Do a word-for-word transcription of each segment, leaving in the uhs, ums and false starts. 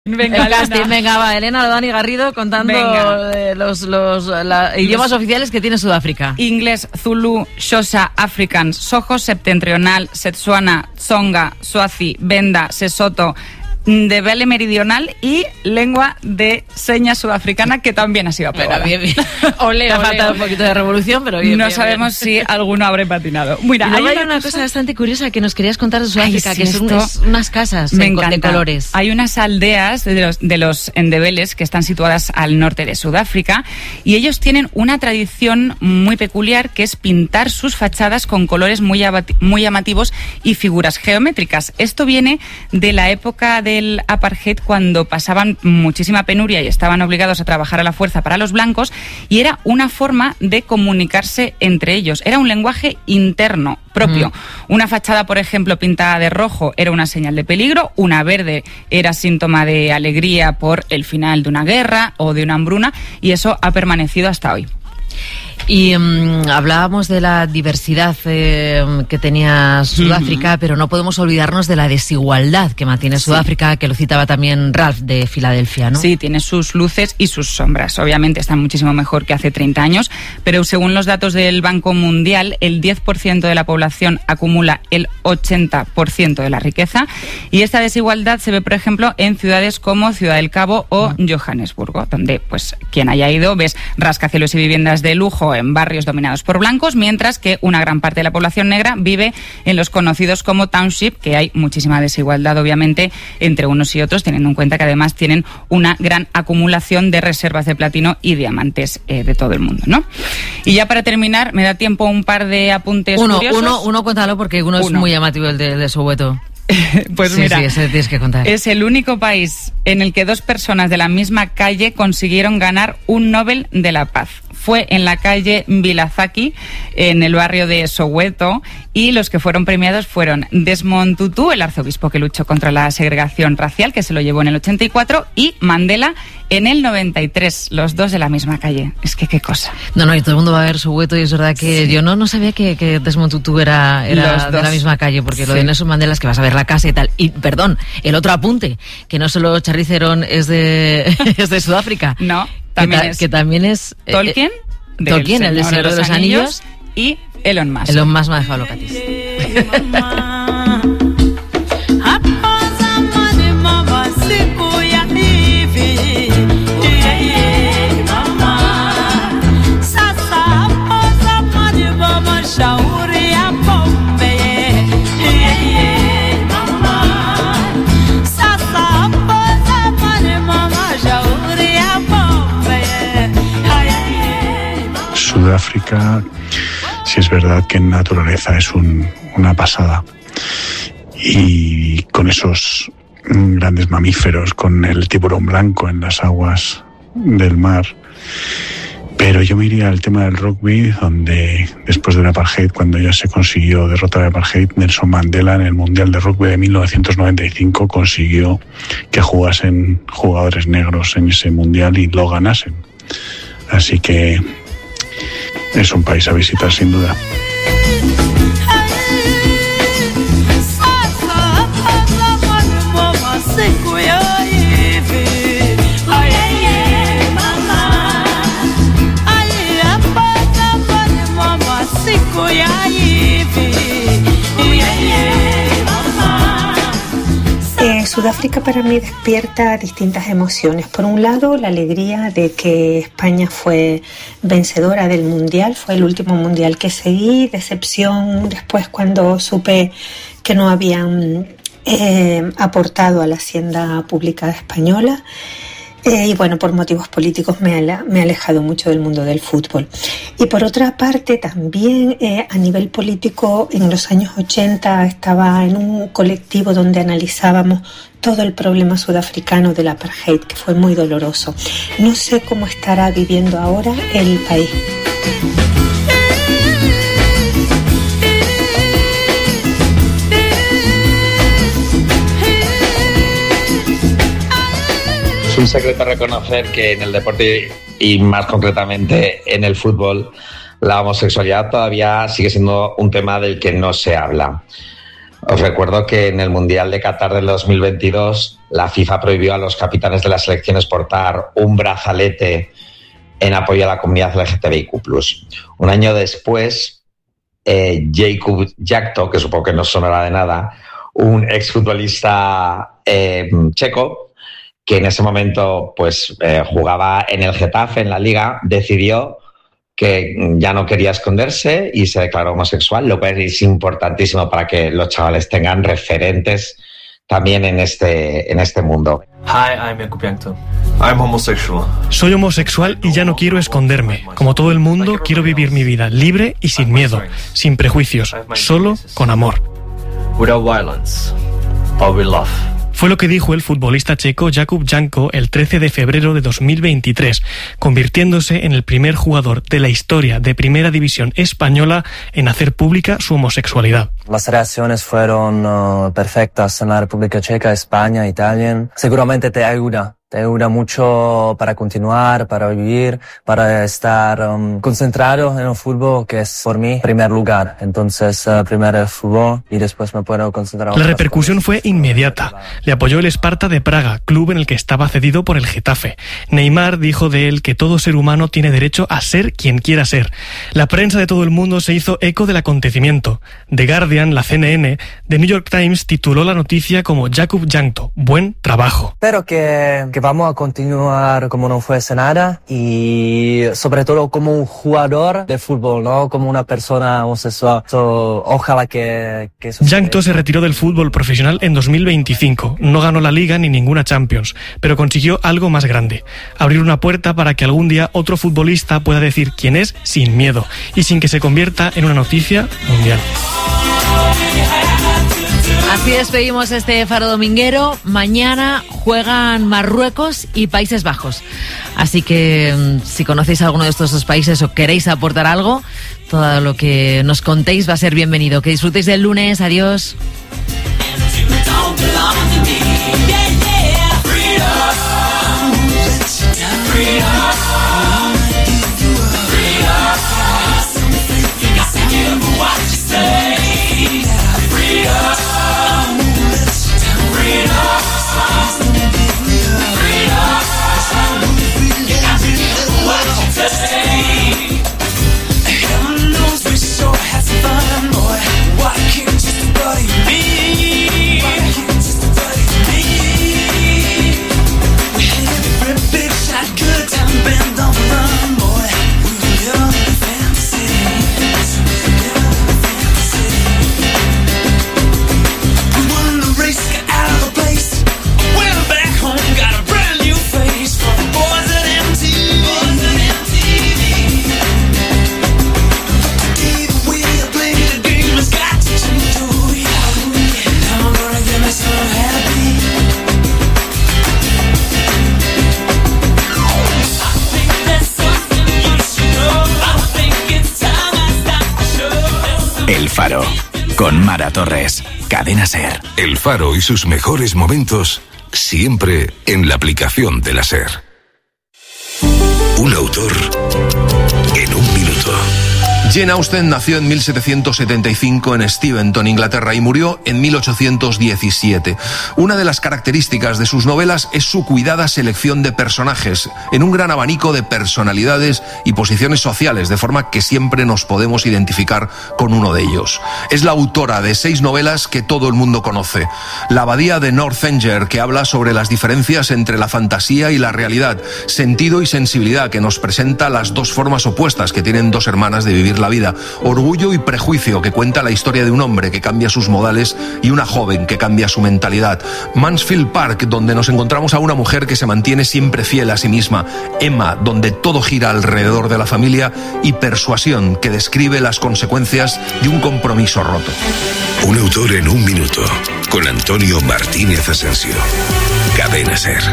Venga, el casting, venga, va, Elena Dani Garrido contando eh, los, los la, idiomas los, oficiales que tiene Sudáfrica. Inglés, Zulu, Xhosa, Afrikaans, Soho septentrional, Setswana, Tsonga, Swazi, Venda, Sesotho, Ndebele meridional y lengua de señas sudafricana, que también ha sido aprobada. Bien, bien. Ole, ole, ha faltado ole. Un poquito de revolución, pero bien. No bien, sabemos bien. si alguno habrá patinado. Mira, hay, hay una, una cosa, cosa bastante curiosa que nos querías contar de Sudáfrica, Ay, sí, que son unas, unas casas me en, encanta. de colores. Hay unas aldeas de los, de los Ndebeles que están situadas al norte de Sudáfrica y ellos tienen una tradición muy peculiar, que es pintar sus fachadas con colores muy, muy llamativos y figuras geométricas. Esto viene de la época del apartheid, cuando pasaban muchísima penuria y estaban obligados a trabajar a la fuerza para los blancos, y era una forma de comunicarse entre ellos. Era un lenguaje interno propio. Mm. Una fachada, por ejemplo, pintada de rojo era una señal de peligro, una verde era síntoma de alegría por el final de una guerra o de una hambruna, y eso ha permanecido hasta hoy. Y um, hablábamos de la diversidad eh, que tenía Sudáfrica, uh-huh. pero no podemos olvidarnos de la desigualdad que mantiene Sudáfrica, sí. que lo citaba también Ralph de Filadelfia, ¿no? Sí, tiene sus luces y sus sombras. Obviamente está muchísimo mejor que hace treinta años, pero según los datos del Banco Mundial, el diez por ciento de la población acumula el ochenta por ciento de la riqueza, y esta desigualdad se ve, por ejemplo, en ciudades como Ciudad del Cabo o uh-huh. Johannesburgo, donde, pues, quien haya ido, ves rascacielos y viviendas de lujo en barrios dominados por blancos, mientras que una gran parte de la población negra vive en los conocidos como township, que hay muchísima desigualdad, obviamente, entre unos y otros, teniendo en cuenta que además tienen una gran acumulación de reservas de platino y diamantes eh, de todo el mundo, ¿no? Y ya para terminar, me da tiempo un par de apuntes uno, curiosos. Uno, uno, cuéntalo, porque uno, uno. es muy llamativo, el de, el de Soweto. Pues sí, mira, sí, ese tienes que contar. Es el único país en el que dos personas de la misma calle consiguieron ganar un Nobel de la Paz. Fue en la calle Vilazaki, en el barrio de Soweto, y los que fueron premiados fueron Desmond Tutu, el arzobispo que luchó contra la segregación racial, que se lo llevó en el ochenta y cuatro, y Mandela en el noventa y tres, los dos de la misma calle. Es que qué cosa. No, no, y todo el mundo va a ver Soweto, y es verdad que sí. yo no, no sabía que, que Desmond Tutu era, era de la misma calle, porque sí. lo de Nelson Mandela es que vas a ver la casa y tal. Y, perdón, el otro apunte, que no solo Charlize Theron es de, es de Sudáfrica. No. También que, ta, es que también es Tolkien, eh, Tolkien, el de Señor de los Anillos, y Elon Musk. Elon Musk me ha dejado locatis. Sudáfrica, sí es verdad que en naturaleza es un, una pasada, y con esos grandes mamíferos, con el tiburón blanco en las aguas del mar. Pero yo me iría al tema del rugby, donde después del apartheid, cuando ya se consiguió derrotar el apartheid, Nelson Mandela en el Mundial de Rugby de mil novecientos noventa y cinco consiguió que jugasen jugadores negros en ese Mundial y lo ganasen. Así que es un país a visitar sin duda. Sudáfrica para mí despierta distintas emociones. Por un lado, la alegría de que España fue vencedora del Mundial, fue el último Mundial que seguí. Decepción después cuando supe que no habían eh, aportado a la hacienda pública española. Eh, y bueno, por motivos políticos me, ala, me he alejado mucho del mundo del fútbol. Y por otra parte, también eh, a nivel político, en los años ochenta estaba en un colectivo donde analizábamos todo el problema sudafricano del apartheid, que fue muy doloroso. No sé cómo estará viviendo ahora el país. Es un secreto reconocer que en el deporte y más concretamente en el fútbol la homosexualidad todavía sigue siendo un tema del que no se habla. Os recuerdo que en el Mundial de Qatar del dos mil veintidós la FIFA prohibió a los capitanes de las selecciones portar un brazalete en apoyo a la comunidad L G T B I Q plus. Un año después, eh, Jakub Jankto, que supongo que no sonará de nada, un exfutbolista eh, checo, que en ese momento pues eh, jugaba en el Getafe, en la Liga, decidió que ya no quería esconderse y se declaró homosexual, lo cual es importantísimo para que los chavales tengan referentes también en este, en este mundo. Hi, I'm Jakub Jankto. I'm homosexual. Soy homosexual y ya no quiero esconderme. Como todo el mundo, quiero vivir mi vida libre y sin miedo, sin prejuicios, solo con amor. Without violence, but with love. Fue lo que dijo el futbolista checo Jakub Jankto el trece de febrero de dos mil veintitrés, convirtiéndose en el primer jugador de la historia de Primera División española en hacer pública su homosexualidad. Las reacciones fueron uh, perfectas en la República Checa, España, Italia. Seguramente te ayuda. Te ayuda mucho para continuar, para vivir, para estar um, concentrado en el fútbol, que es por mí primer lugar. Entonces, uh, primero el fútbol y después me puedo concentrar. La repercusión fue inmediata. Le apoyó el Sparta de Praga, club en el que estaba cedido por el Getafe. Neymar dijo de él que todo ser humano tiene derecho a ser quien quiera ser. La prensa de todo el mundo se hizo eco del acontecimiento. The Guardian, la C N N, The New York Times tituló la noticia como Jakub Jankto, buen trabajo. Pero que, que vamos a continuar como no fuese nada y sobre todo como un jugador de fútbol, no como una persona homosexual. So, ojalá que... que Jankto se retiró del fútbol profesional en dos mil veinticinco. No ganó la Liga ni ninguna Champions, pero consiguió algo más grande. Abrir una puerta para que algún día otro futbolista pueda decir quién es sin miedo y sin que se convierta en una noticia mundial. Así despedimos este Faro Dominguero. Mañana juegan Marruecos y Países Bajos. Así que si conocéis alguno de estos dos países o queréis aportar algo, todo lo que nos contéis va a ser bienvenido. Que disfrutéis del lunes. Adiós. El Faro, con Mara Torres, Cadena SER. El Faro y sus mejores momentos, siempre en la aplicación de la SER. Un autor en un minuto. Jane Austen nació en mil setecientos setenta y cinco en Steventon, Inglaterra, y murió en mil ochocientos diecisiete. Una de las características de sus novelas es su cuidada selección de personajes, en un gran abanico de personalidades y posiciones sociales, de forma que siempre nos podemos identificar con uno de ellos. Es la autora de seis novelas que todo el mundo conoce. La abadía de Northanger, que habla sobre las diferencias entre la fantasía y la realidad. Sentido y sensibilidad, que nos presenta las dos formas opuestas que tienen dos hermanas de vivir la vida. Orgullo y prejuicio, que cuenta la historia de un hombre que cambia sus modales y una joven que cambia su mentalidad. Mansfield Park, donde nos encontramos a una mujer que se mantiene siempre fiel a sí misma. Emma, donde todo gira alrededor de la familia. Y Persuasión, que describe las consecuencias de un compromiso roto. Un autor en un minuto, con Antonio Martínez Asensio. Cadena SER.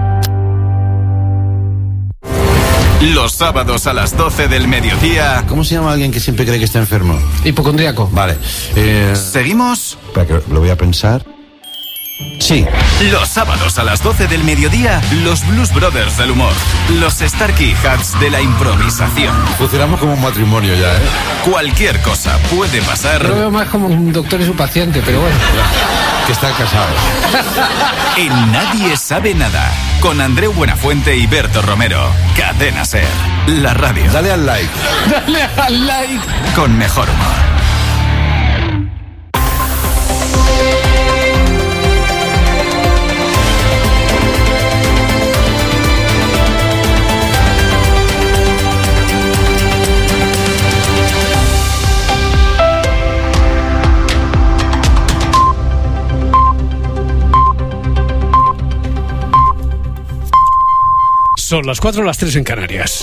Los sábados a las doce del mediodía. ¿Cómo se llama alguien que siempre cree que está enfermo? Hipocondríaco. Vale. Eh... ¿Seguimos? Espera, que lo voy a pensar. Sí. Los sábados a las doce del mediodía, los Blues Brothers del humor. Los Starkey Hats de la improvisación. Funcionamos como un matrimonio ya, ¿eh? Cualquier cosa puede pasar. Lo veo más como un doctor y su paciente, pero bueno. Que están casados. En Nadie Sabe Nada. Con Andreu Buenafuente y Berto Romero. Cadena SER. La radio. Dale al like. Dale al like. Con mejor humor. Son las cuatro, las tres en Canarias.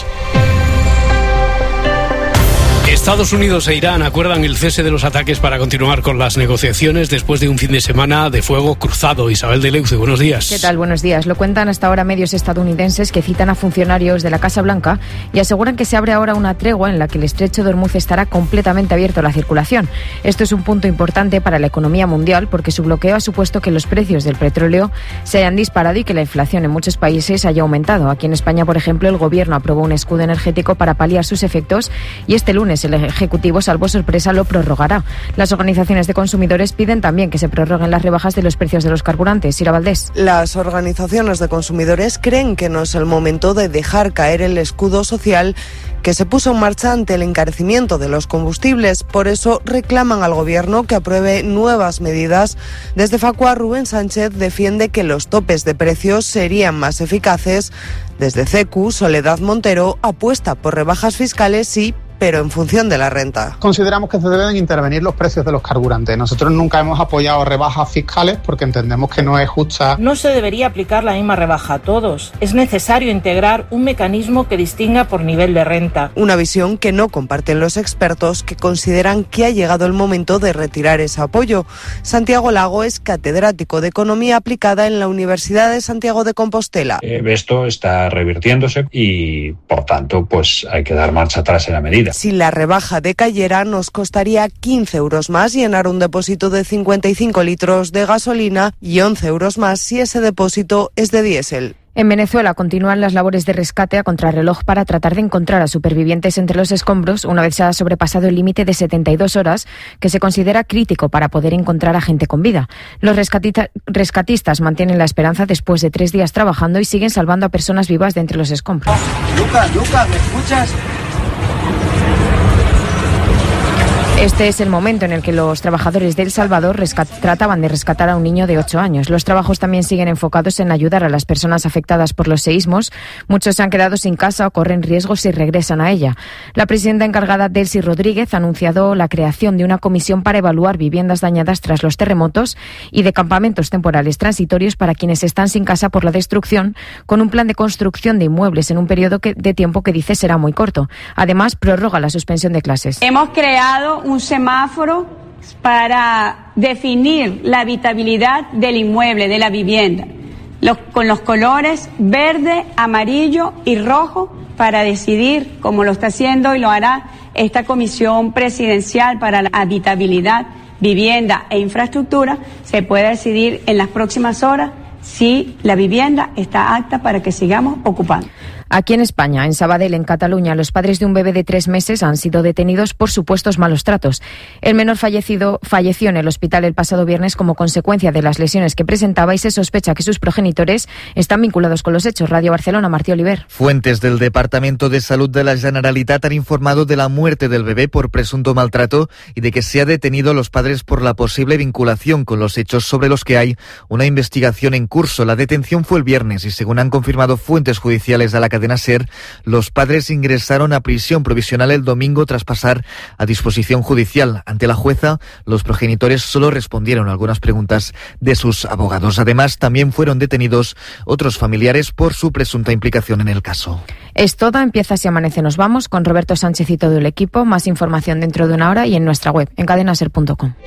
Estados Unidos e Irán acuerdan el cese de los ataques para continuar con las negociaciones después de un fin de semana de fuego cruzado. Isabel de Leuce, buenos días. ¿Qué tal? Buenos días. Lo cuentan hasta ahora medios estadounidenses que citan a funcionarios de la Casa Blanca y aseguran que se abre ahora una tregua en la que el estrecho de Hormuz estará completamente abierto a la circulación. Esto es un punto importante para la economía mundial porque su bloqueo ha supuesto que los precios del petróleo se hayan disparado y que la inflación en muchos países haya aumentado. Aquí en España, por ejemplo, el gobierno aprobó un escudo energético para paliar sus efectos y este lunes el Ejecutivo, salvo sorpresa, lo prorrogará. Las organizaciones de consumidores piden también que se prorroguen las rebajas de los precios de los carburantes. Ira Valdés. Las organizaciones de consumidores creen que no es el momento de dejar caer el escudo social que se puso en marcha ante el encarecimiento de los combustibles. Por eso reclaman al Gobierno que apruebe nuevas medidas. Desde Facua, Rubén Sánchez defiende que los topes de precios serían más eficaces. Desde C E C U, Soledad Montero apuesta por rebajas fiscales, sí, pero en función de la renta. Consideramos que se deben intervenir los precios de los carburantes. Nosotros nunca hemos apoyado rebajas fiscales porque entendemos que no es justa. No se debería aplicar la misma rebaja a todos. Es necesario integrar un mecanismo que distinga por nivel de renta. Una visión que no comparten los expertos, que consideran que ha llegado el momento de retirar ese apoyo. Santiago Lago es catedrático de Economía Aplicada en la Universidad de Santiago de Compostela. Eh, esto está revirtiéndose y, por tanto, pues hay que dar marcha atrás en la medida. Si la rebaja decayera, nos costaría quince euros más llenar un depósito de cincuenta y cinco litros de gasolina y once euros más si ese depósito es de diésel. En Venezuela continúan las labores de rescate a contrarreloj para tratar de encontrar a supervivientes entre los escombros una vez se ha sobrepasado el límite de setenta y dos horas que se considera crítico para poder encontrar a gente con vida. Los rescatita- rescatistas mantienen la esperanza después de tres días trabajando y siguen salvando a personas vivas de entre los escombros. Lucas, Lucas, ¿me escuchas? Este es el momento en el que los trabajadores de El Salvador rescat- trataban de rescatar a un niño de ocho años. Los trabajos también siguen enfocados en ayudar a las personas afectadas por los seísmos. Muchos se han quedado sin casa o corren riesgos si regresan a ella. La presidenta encargada, Delcy Rodríguez, ha anunciado la creación de una comisión para evaluar viviendas dañadas tras los terremotos y de campamentos temporales transitorios para quienes están sin casa por la destrucción, con un plan de construcción de inmuebles en un periodo que, de tiempo que dice será muy corto. Además, prorroga la suspensión de clases. Hemos creado un semáforo para definir la habitabilidad del inmueble, de la vivienda, los, con los colores verde, amarillo y rojo para decidir, como lo está haciendo y lo hará esta Comisión Presidencial para la Habitabilidad, Vivienda e Infraestructura, se puede decidir en las próximas horas si la vivienda está apta para que sigamos ocupando. Aquí en España, en Sabadell, en Cataluña, los padres de un bebé de tres meses han sido detenidos por supuestos malos tratos. El menor fallecido falleció en el hospital el pasado viernes como consecuencia de las lesiones que presentaba y se sospecha que sus progenitores están vinculados con los hechos. Radio Barcelona, Martí Oliver. Fuentes del Departamento de Salud de la Generalitat han informado de la muerte del bebé por presunto maltrato y de que se ha detenido a los padres por la posible vinculación con los hechos sobre los que hay una investigación en curso. La detención fue el viernes y, según han confirmado fuentes judiciales a la cadena SER, los padres ingresaron a prisión provisional el domingo tras pasar a disposición judicial. Ante la jueza, los progenitores solo respondieron a algunas preguntas de sus abogados. Además, también fueron detenidos otros familiares por su presunta implicación en el caso. Es toda, empieza Si Amanece Nos Vamos, con Roberto Sánchez y todo el equipo. Más información dentro de una hora y en nuestra web, en cadena ser punto com.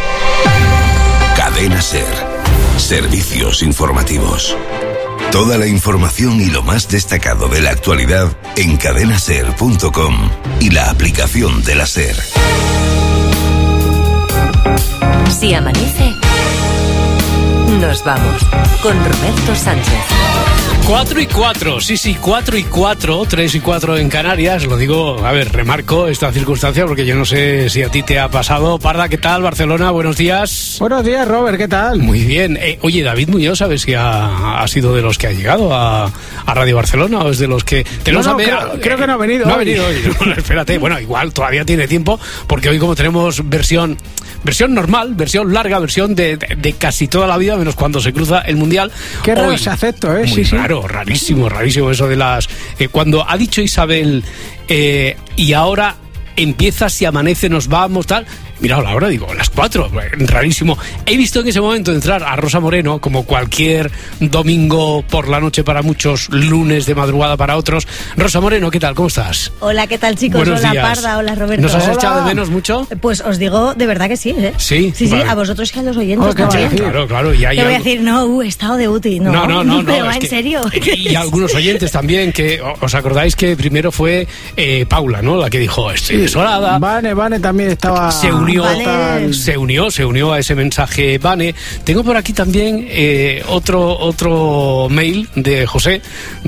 Cadena SER. Servicios informativos. Toda la información y lo más destacado de la actualidad en cadena ser punto com y la aplicación de la SER. Si amanece, Nos vamos con Roberto Sánchez. Cuatro y cuatro, sí, sí, cuatro y cuatro, tres y cuatro en Canarias. Lo digo, a ver, remarco esta circunstancia porque yo no sé si a ti te ha pasado. Parda, ¿qué tal? Barcelona, buenos días. Buenos días, Robert, ¿qué tal? Muy bien. Eh, oye, David Muñoz, ¿sabes si ha, ha sido de los que ha llegado a, a Radio Barcelona o es de los que... Te no, no, creo, creo que no ha venido No hoy. ha venido hoy. No, espérate, bueno, igual todavía tiene tiempo porque hoy como tenemos versión... Versión normal, versión larga, versión de, de, de casi toda la vida, menos cuando se cruza el Mundial. Qué raro se acepto, ¿eh? Muy sí, raro, sí. rarísimo, rarísimo eso de las... Eh, cuando ha dicho Isabel, eh, y ahora empieza, si amanece, nos vamos, tal... Mira, la hora, digo, las cuatro, rarísimo. He visto en ese momento entrar a Rosa Moreno, como cualquier domingo por la noche para muchos, lunes de madrugada para otros. Rosa Moreno, ¿qué tal? ¿Cómo estás? Hola, ¿qué tal, chicos? Buenos hola, días. Parda, hola, Roberto. ¿Nos has Hola. echado de menos mucho? Pues os digo, de verdad que sí, ¿eh? Sí, Sí, vale. sí, a vosotros y a los oyentes Oh, también. claro, claro. Y hay Te voy a algo... decir, no, uh, he estado de útil, no. No, no, no, no, pero es en que- serio. Y algunos oyentes también, que os acordáis que primero fue eh, Paula, ¿no? La que dijo, estoy desolada. Vane, Vane también estaba... Se unió, Vale. se unió, se unió a ese mensaje, Vane. Tengo por aquí también eh, otro, otro mail de José.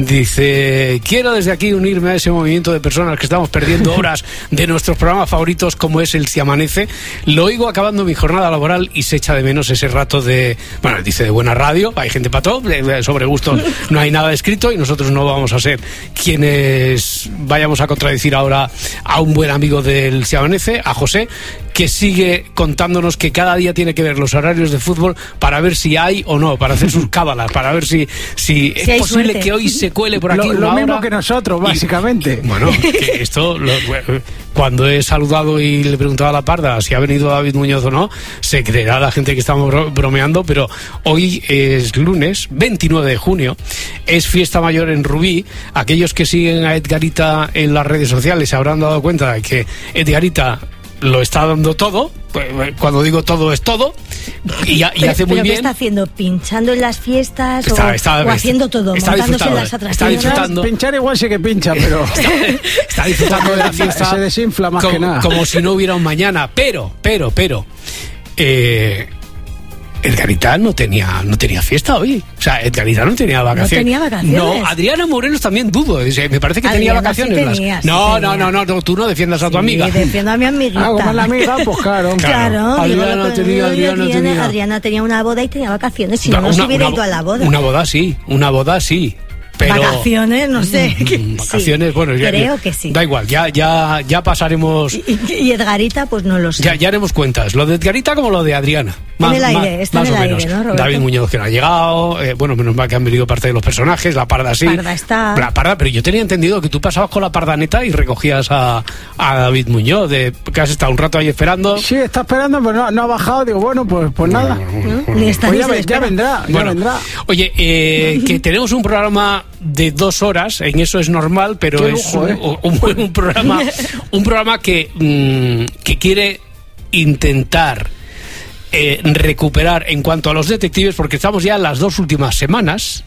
Dice, quiero desde aquí unirme a ese movimiento de personas que estamos perdiendo horas de nuestros programas favoritos, como es el Si Amanece. Lo oigo acabando mi jornada laboral y se echa de menos ese rato de, bueno, dice de buena radio, hay gente para todo, sobre gustos no hay nada escrito y nosotros no vamos a ser quienes vayamos a contradecir ahora a un buen amigo del Si Amanece, a José, que sigue contándonos que cada día tiene que ver los horarios de fútbol para ver si hay o no, para hacer sus cábalas, para ver si, si, Si es hay posible suerte. que hoy se cuele por aquí Lo, una lo mismo hora. que nosotros, Y- básicamente. Bueno, que esto, lo- cuando he saludado y le preguntaba a la Parda si ha venido David Muñoz o no, se creerá la gente que estamos bro- bromeando, pero hoy es lunes, veintinueve de junio, es fiesta mayor en Rubí. Aquellos que siguen a Edgarita en las redes sociales se habrán dado cuenta de que Edgarita lo está dando todo. Cuando digo todo es todo y, y Pero- hace muy ¿pero qué bien. está haciendo? ¿Pinchando en las fiestas Está- o, está- o está- haciendo todo? está montándose en disfrutando, las está atracciones. disfrutando. Pinchar igual sí que pincha, pero... Está disfrutando de la fiesta. Se desinfla más como, que nada. como si no hubiera un mañana. Pero, pero, pero. Eh, Edgarita no tenía, no tenía fiesta hoy. O sea, Edgarita no tenía vacaciones. tenía vacaciones. No, Adriana Morelos también dudo. Dice, me parece que tenía Adriana sí vacaciones. las- tenía, sí no, tenía. no, no, no, no, tú no defiendas a tu amiga. Y defiendo a mi amiguita. Ah, como es la amiga, pues claro. Claro, digo Adriana lo que- tenía, Adriana Adriana, tenía. Adriana tenía una boda y tenía vacaciones, si no, no se Una- hubiera una- ido a la boda. Una boda sí, una boda sí. Pero, Vacaciones, no sé. Mm, vacaciones, Sí, bueno, ya, creo ya- que sí. Da igual, ya, ya, ya pasaremos. Y, y Edgarita, pues no lo sé. Ya, ya haremos cuentas, lo de Edgarita como lo de Adriana. En el aire, está más en el o aire, menos. ¿no, Roberto? David Muñoz que no ha llegado, eh, bueno, menos mal que han venido parte de los personajes, la Parda sí. Parda está. La Parda, pero yo tenía entendido que tú pasabas con la Pardaneta y recogías a, a David Muñoz, de que has estado un rato ahí esperando. Sí, está esperando, pero no, no ha bajado. Digo, bueno, pues, pues nada. Ni está Pues ni ya, se ve- le ya espera. vendrá, ya Bueno, vendrá. Oye, eh, que tenemos un programa de dos horas, en eso es normal, pero Qué es lujo, un, ¿eh? un buen un programa, un programa que, mm, que quiere intentar eh, recuperar en cuanto a los detectives, porque estamos ya en las dos últimas semanas.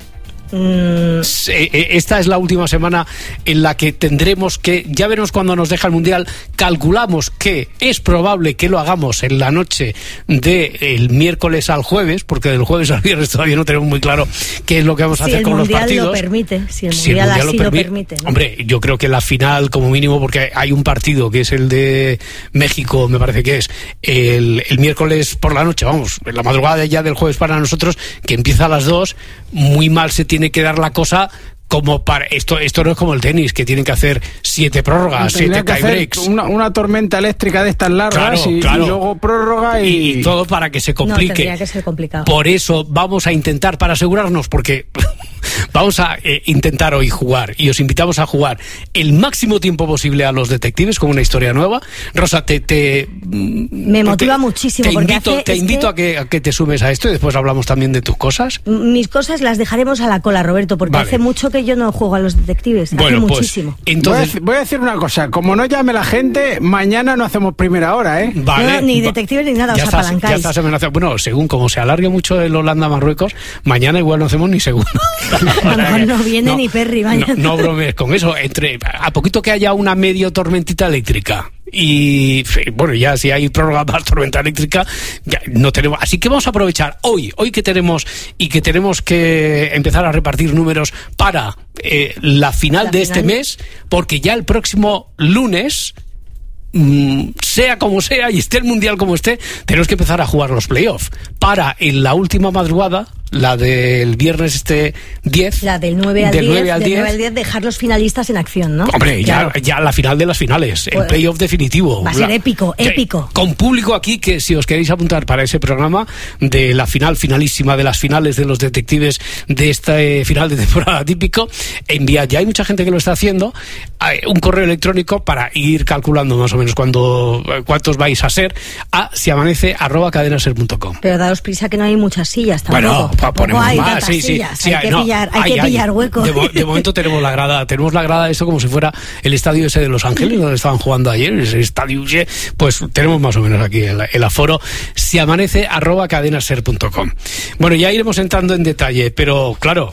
Mm, Eh, eh, Esta es la última semana en la que tendremos que, ya veremos cuando nos deja el Mundial, calculamos que es probable que lo hagamos en la noche del miércoles al jueves, porque del jueves al viernes todavía no tenemos muy claro qué es lo que vamos a si hacer el con los mundial partidos. lo permite, si el Si el mundial, Mundial así lo lo permi- permite. ¿no? Hombre, yo creo que la final como mínimo, porque hay un partido que es el de México, me parece que es el, el miércoles por la noche, vamos, la madrugada ya del jueves para nosotros, que empieza a las dos, muy mal se tiene que dar la cosa. Como para esto, esto no es como el tenis, que tienen que hacer siete prórrogas, Tendría siete que hacer tiebreaks. una, una tormenta eléctrica de estas largas Claro, y, claro. y luego prórroga y... Y todo para que se No, complique. tendría que ser complicado. Por eso vamos a intentar, para asegurarnos, porque vamos a eh, intentar hoy jugar, y os invitamos a jugar el máximo tiempo posible a los detectives con una historia nueva. Rosa, te... te Me motiva te- muchísimo, Te porque invito, hace- te es invito que- a, que, a que te sumes a esto y después hablamos también de tus cosas. Mis cosas las dejaremos a la cola, Roberto, porque Vale. hace mucho que yo no juego a los detectives. Bueno, hace pues, muchísimo. entonces... Voy a, voy a decir una cosa, como no llame la gente, mañana no hacemos primera hora, ¿eh? Vale. No, ni Va- detectives ni nada, ya os estás, apalancáis. ya estás amenazado. Bueno, según como se alargue mucho el Holanda-Marruecos, mañana igual no hacemos ni segundo. No, no viene no, ni Perry, No, mañana. no bromees con eso. Entre, a poquito que haya una medio tormentita eléctrica y bueno, ya si hay prórroga más tormenta eléctrica, ya no tenemos. Así que vamos a aprovechar hoy, hoy que tenemos y que tenemos que empezar a repartir números para eh, la final la de final. este mes, porque ya el próximo lunes, sea como sea y esté el mundial como esté, tenemos que empezar a jugar los playoffs para en la última madrugada, la del viernes este diez, la del nueve al del diez, nueve al del diez, nueve al diez, dejar los finalistas en acción, ¿no? Hombre, claro. ya, ya la final de las finales, pues, el playoff definitivo. Va a ser la, épico, épico. Con público aquí, que si os queréis apuntar para ese programa de la final finalísima de las finales de los detectives de este final de temporada típico, enviad, ya hay mucha gente que lo está haciendo, un correo electrónico para ir calculando más o menos cuándo, cuántos vais a ser, a siamanece arroba cadenaser punto com. Pero daos prisa que no hay muchas sillas tampoco. Bueno, ponemos hay más, sí, sí, sillas. sí, hay que no, pillar, hay hay, que hay. pillar hueco. De, de momento tenemos la grada, tenemos la grada, eso como si fuera el estadio ese de Los Ángeles, donde estaban jugando ayer, ese estadio, pues tenemos más o menos aquí el, el aforo, si amanece, arroba cadenaser punto com. Bueno, ya iremos entrando en detalle, pero claro,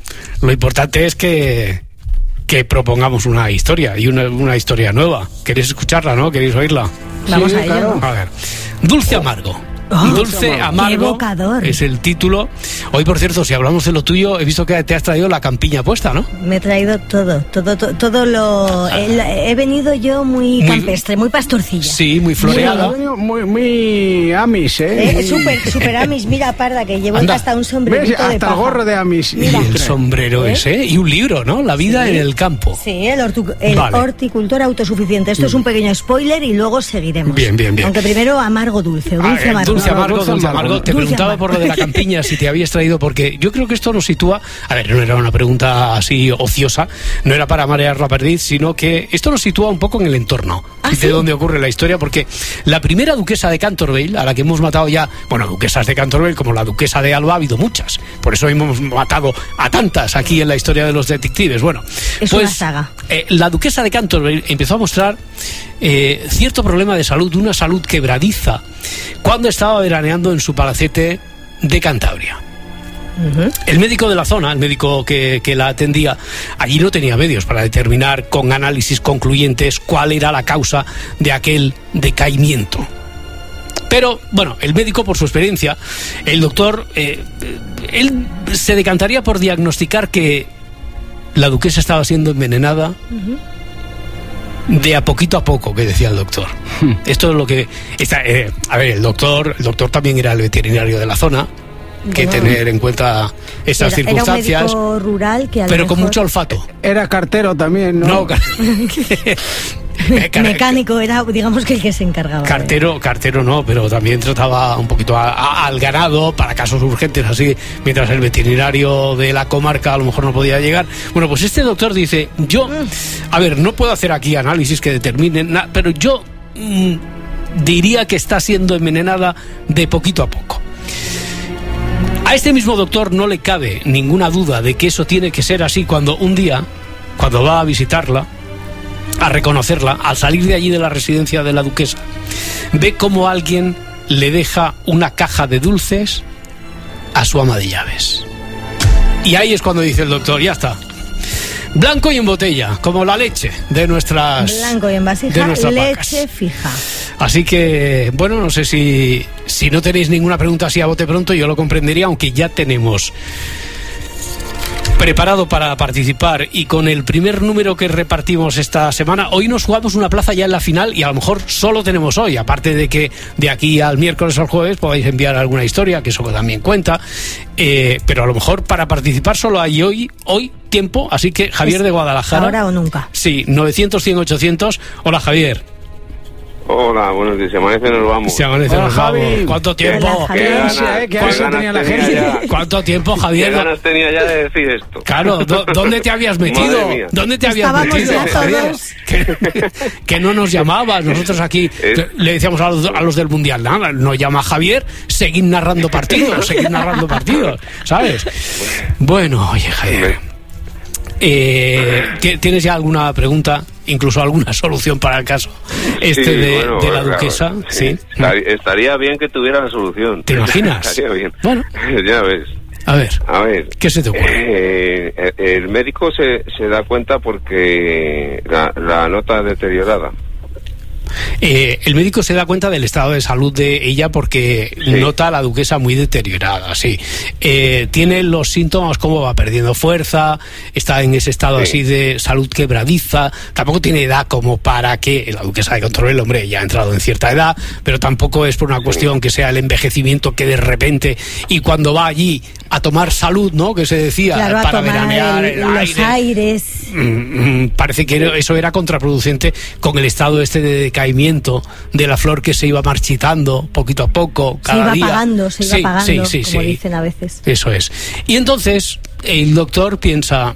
lo importante es que que propongamos una historia, y una, una historia nueva. ¿Queréis escucharla, no? ¿Queréis oírla? Vamos sí, a ello. Claro. A ver. Dulce Amargo. Oh, Dulce Amargo es el título. Hoy, por cierto, si hablamos de lo tuyo, he visto que te has traído la campiña puesta, ¿no? Me he traído todo, todo, todo, todo lo... El, he venido yo muy, muy campestre, muy pastorcilla. Sí, muy floreada. Muy, muy, muy amis, ¿eh? eh súper, súper amis. Mira, parda, que llevo Anda. hasta un sombrerito hasta de paja. el gorro de amis. Mira. Y el sombrero ¿Eh? ese, y un libro, ¿no? La vida sí. en el campo. Sí, el, hortu- el vale. horticultor autosuficiente. Esto mm. es un pequeño spoiler y luego seguiremos. Bien, bien, bien. Aunque primero amargo dulce, dulce ah, amargo. Dulce amargo, dulce amargo. Amargo. Te dulce preguntaba amargo. Por lo de la campiña si te habías traído, porque yo creo que esto nos sitúa, a ver, no era una pregunta así ociosa, no era para marear la perdiz, sino que esto nos sitúa un poco en el entorno ¿Ah, de sí? donde ocurre la historia, porque la primera duquesa de Canterville, a la que hemos matado ya, bueno, duquesas de Canterville como la duquesa de Alba ha habido muchas, por eso hemos matado a tantas aquí en la historia de los detectives. Bueno, es pues una saga. Eh, la duquesa de Canterville empezó a mostrar eh, cierto problema de salud, una salud quebradiza, cuando estaba veraneando en su palacete de Cantabria. Uh-huh. El médico de la zona, el médico que, que la atendía, allí no tenía medios para determinar con análisis concluyentes cuál era la causa de aquel decaimiento. Pero, bueno, el médico, por su experiencia, el doctor, eh, él se decantaría por diagnosticar que la duquesa estaba siendo envenenada uh-huh. de a poquito a poco, que decía el doctor. Hmm. Esto es lo que está, eh, a ver, el doctor, el doctor también era el veterinario de la zona, que bueno. tener en cuenta esas era, circunstancias. Era un médico rural que a pero lo con mejor... mucho olfato. Era cartero también, ¿no? No, car... mecánico era, digamos, que el que se encargaba. Cartero, de... cartero no, pero también trataba un poquito a, a, al ganado para casos urgentes, así, mientras el veterinario de la comarca a lo mejor no podía llegar. Bueno, pues este doctor dice, yo, a ver, no puedo hacer aquí análisis que determinen nada, pero yo mmm, diría que está siendo envenenada de poquito a poco. A este mismo doctor no le cabe ninguna duda de que eso tiene que ser así cuando un día, cuando va a visitarla, a reconocerla, al salir de allí de la residencia de la duquesa, ve como alguien le deja una caja de dulces a su ama de llaves. Y ahí es cuando dice el doctor, ya está. Blanco y en botella, como la leche de nuestras... Blanco y en vasija, leche fija. Así que, bueno, no sé si, si no tenéis ninguna pregunta así a bote pronto, yo lo comprendería, aunque ya tenemos preparado para participar, y con el primer número que repartimos esta semana, hoy nos jugamos una plaza ya en la final, y a lo mejor solo tenemos hoy, aparte de que de aquí al miércoles o al jueves podáis enviar alguna historia, que eso también cuenta, eh, pero a lo mejor para participar solo hay hoy, hoy tiempo, así que Javier es de Guadalajara. Ahora o nunca. Sí, novecientos, cien, ochocientos. Hola, Javier. Hola, buenos días. Se amanece, nos vamos. Se amanece, nos vamos. ¿Cuánto tiempo? ¿Qué ganas, ¿Qué ¿Qué ganas tenía la gente? ¿Cuánto tiempo, Javier? ¿Qué ganas tenía ya de decir esto? Claro, ¿dónde te habías metido? ¿Dónde te habías Estábamos metido, ya Javier? todos. Que, que no nos llamabas. Nosotros aquí es... le decíamos a los, a los del Mundial, nada, nos llama Javier, seguid narrando partidos, seguid narrando partidos, ¿sabes? Bueno, oye, Javier, eh, ¿tienes ya alguna pregunta, incluso alguna solución para el caso este sí, de, bueno, de la claro, duquesa? Sí. ¿Sí? Estaría, estaría bien que tuviera la solución. ¿Te imaginas? Estaría bien. Bueno. Ya ves. A ver, a ver, ¿qué se te ocurre? Eh, el médico se, se da cuenta porque la, la nota deteriorada. Eh, el médico se da cuenta del estado de salud de ella porque sí. nota a la duquesa muy deteriorada, sí. Eh, tiene los síntomas como va perdiendo fuerza, está en ese estado sí. así de salud quebradiza, tampoco tiene edad como para que la duquesa de control, el hombre ya ha entrado en cierta edad, pero tampoco es por una cuestión sí. que sea el envejecimiento que de repente, y cuando va allí a tomar salud, ¿no? Que se decía, claro, para veranear el, el los aire. aires. Mm, parece que eso era contraproducente con el estado este de decaimiento de la flor que se iba marchitando poquito a poco, cada se iba día. apagando, se iba sí, apagando, sí, sí, como sí. dicen a veces. Eso es. Y entonces el doctor piensa...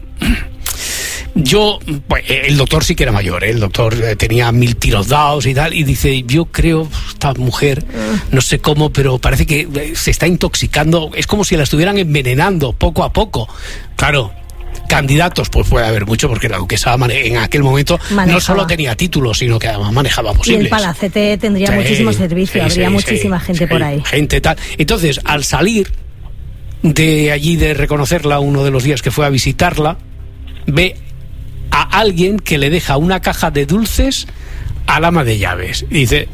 Yo, pues, el doctor sí que era mayor, ¿eh? El doctor tenía mil tiros dados y tal, y dice, yo creo, esta mujer, no sé cómo, pero parece que se está intoxicando, es como si la estuvieran envenenando poco a poco. Claro, candidatos, pues puede haber mucho, porque la duquesa en aquel momento manejaba. No solo tenía títulos, sino que además manejaba posibles. Y el palacete tendría sí, muchísimo servicio, sí, habría sí, muchísima sí, gente sí, por ahí. Gente tal. Entonces, al salir de allí, de reconocerla uno de los días que fue a visitarla, ve a alguien que le deja una caja de dulces al ama de llaves y dice,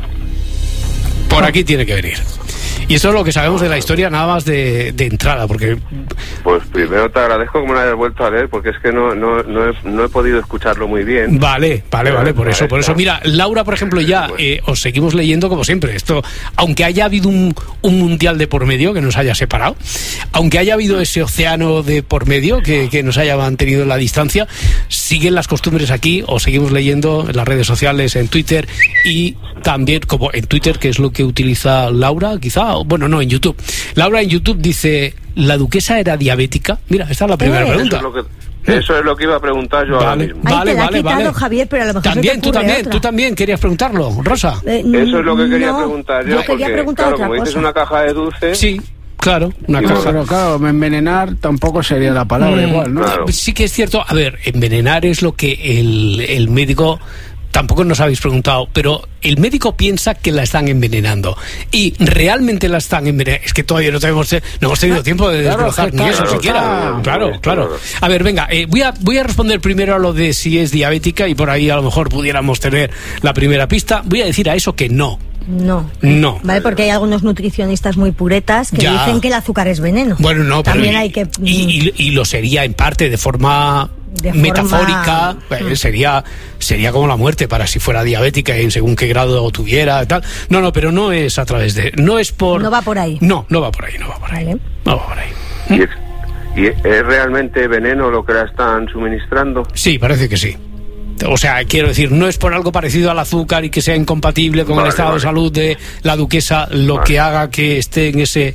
por aquí tiene que venir. Y eso es lo que sabemos de la historia nada más de, de entrada, porque... Pues primero te agradezco que me lo hayas vuelto a leer, porque es que no no no he, no he podido escucharlo muy bien. Vale, vale, vale, por eso, por eso. Mira, Laura, por ejemplo, ya eh, os seguimos leyendo como siempre. Esto, aunque haya habido un, un mundial de por medio que nos haya separado, aunque haya habido ese océano de por medio que, que nos haya mantenido en la distancia, siguen las costumbres aquí, os seguimos leyendo en las redes sociales, en Twitter, y también, como en Twitter, que es lo que utiliza Laura, quizá, bueno, no, en YouTube. Laura en YouTube dice, ¿la duquesa era diabética? Mira, esta es la primera eh, pregunta. Eso es, lo que, eso es lo que iba a preguntar yo vale, ahora mismo. Ay, vale, te la vale, ha quitado, vale. Javier, pero a lo mejor también, tú también, otra. tú también querías preguntarlo, Rosa. Eh, eso es lo que quería no, preguntar yo, yo porque, quería preguntar claro, otra como dices cosa. una caja de dulces... Sí. Claro, una no, caja. Pero claro, envenenar tampoco sería la palabra mm, igual, ¿no? Claro. Sí que es cierto, a ver, envenenar es lo que el, el médico... Tampoco nos habéis preguntado, pero el médico piensa que la están envenenando y realmente la están envenenando. Es que todavía no tenemos, no hemos tenido tiempo de desbrozar claro, ni eso claro, siquiera. Claro, claro, claro. A ver, venga, eh, voy a voy a responder primero a lo de si es diabética y por ahí a lo mejor pudiéramos tener la primera pista. Voy a decir a eso que no. No. No. Vale, porque hay algunos nutricionistas muy puretas que ya. dicen que el azúcar es veneno. Bueno, no, pero también y, hay que y, y, y lo sería en parte de forma de metafórica, forma... eh, sería sería como la muerte para si fuera diabética y en según qué grado tuviera tal. No, no, pero no es a través de, no es por No va por ahí. No, no va por ahí, no va por ahí. Vale. No va por ahí. ¿Y es, ¿Y es realmente veneno lo que la están suministrando? Sí, parece que sí. O sea, quiero decir, no es por algo parecido al azúcar y que sea incompatible con vale, el estado vale. de salud de la duquesa lo vale. que haga que esté en ese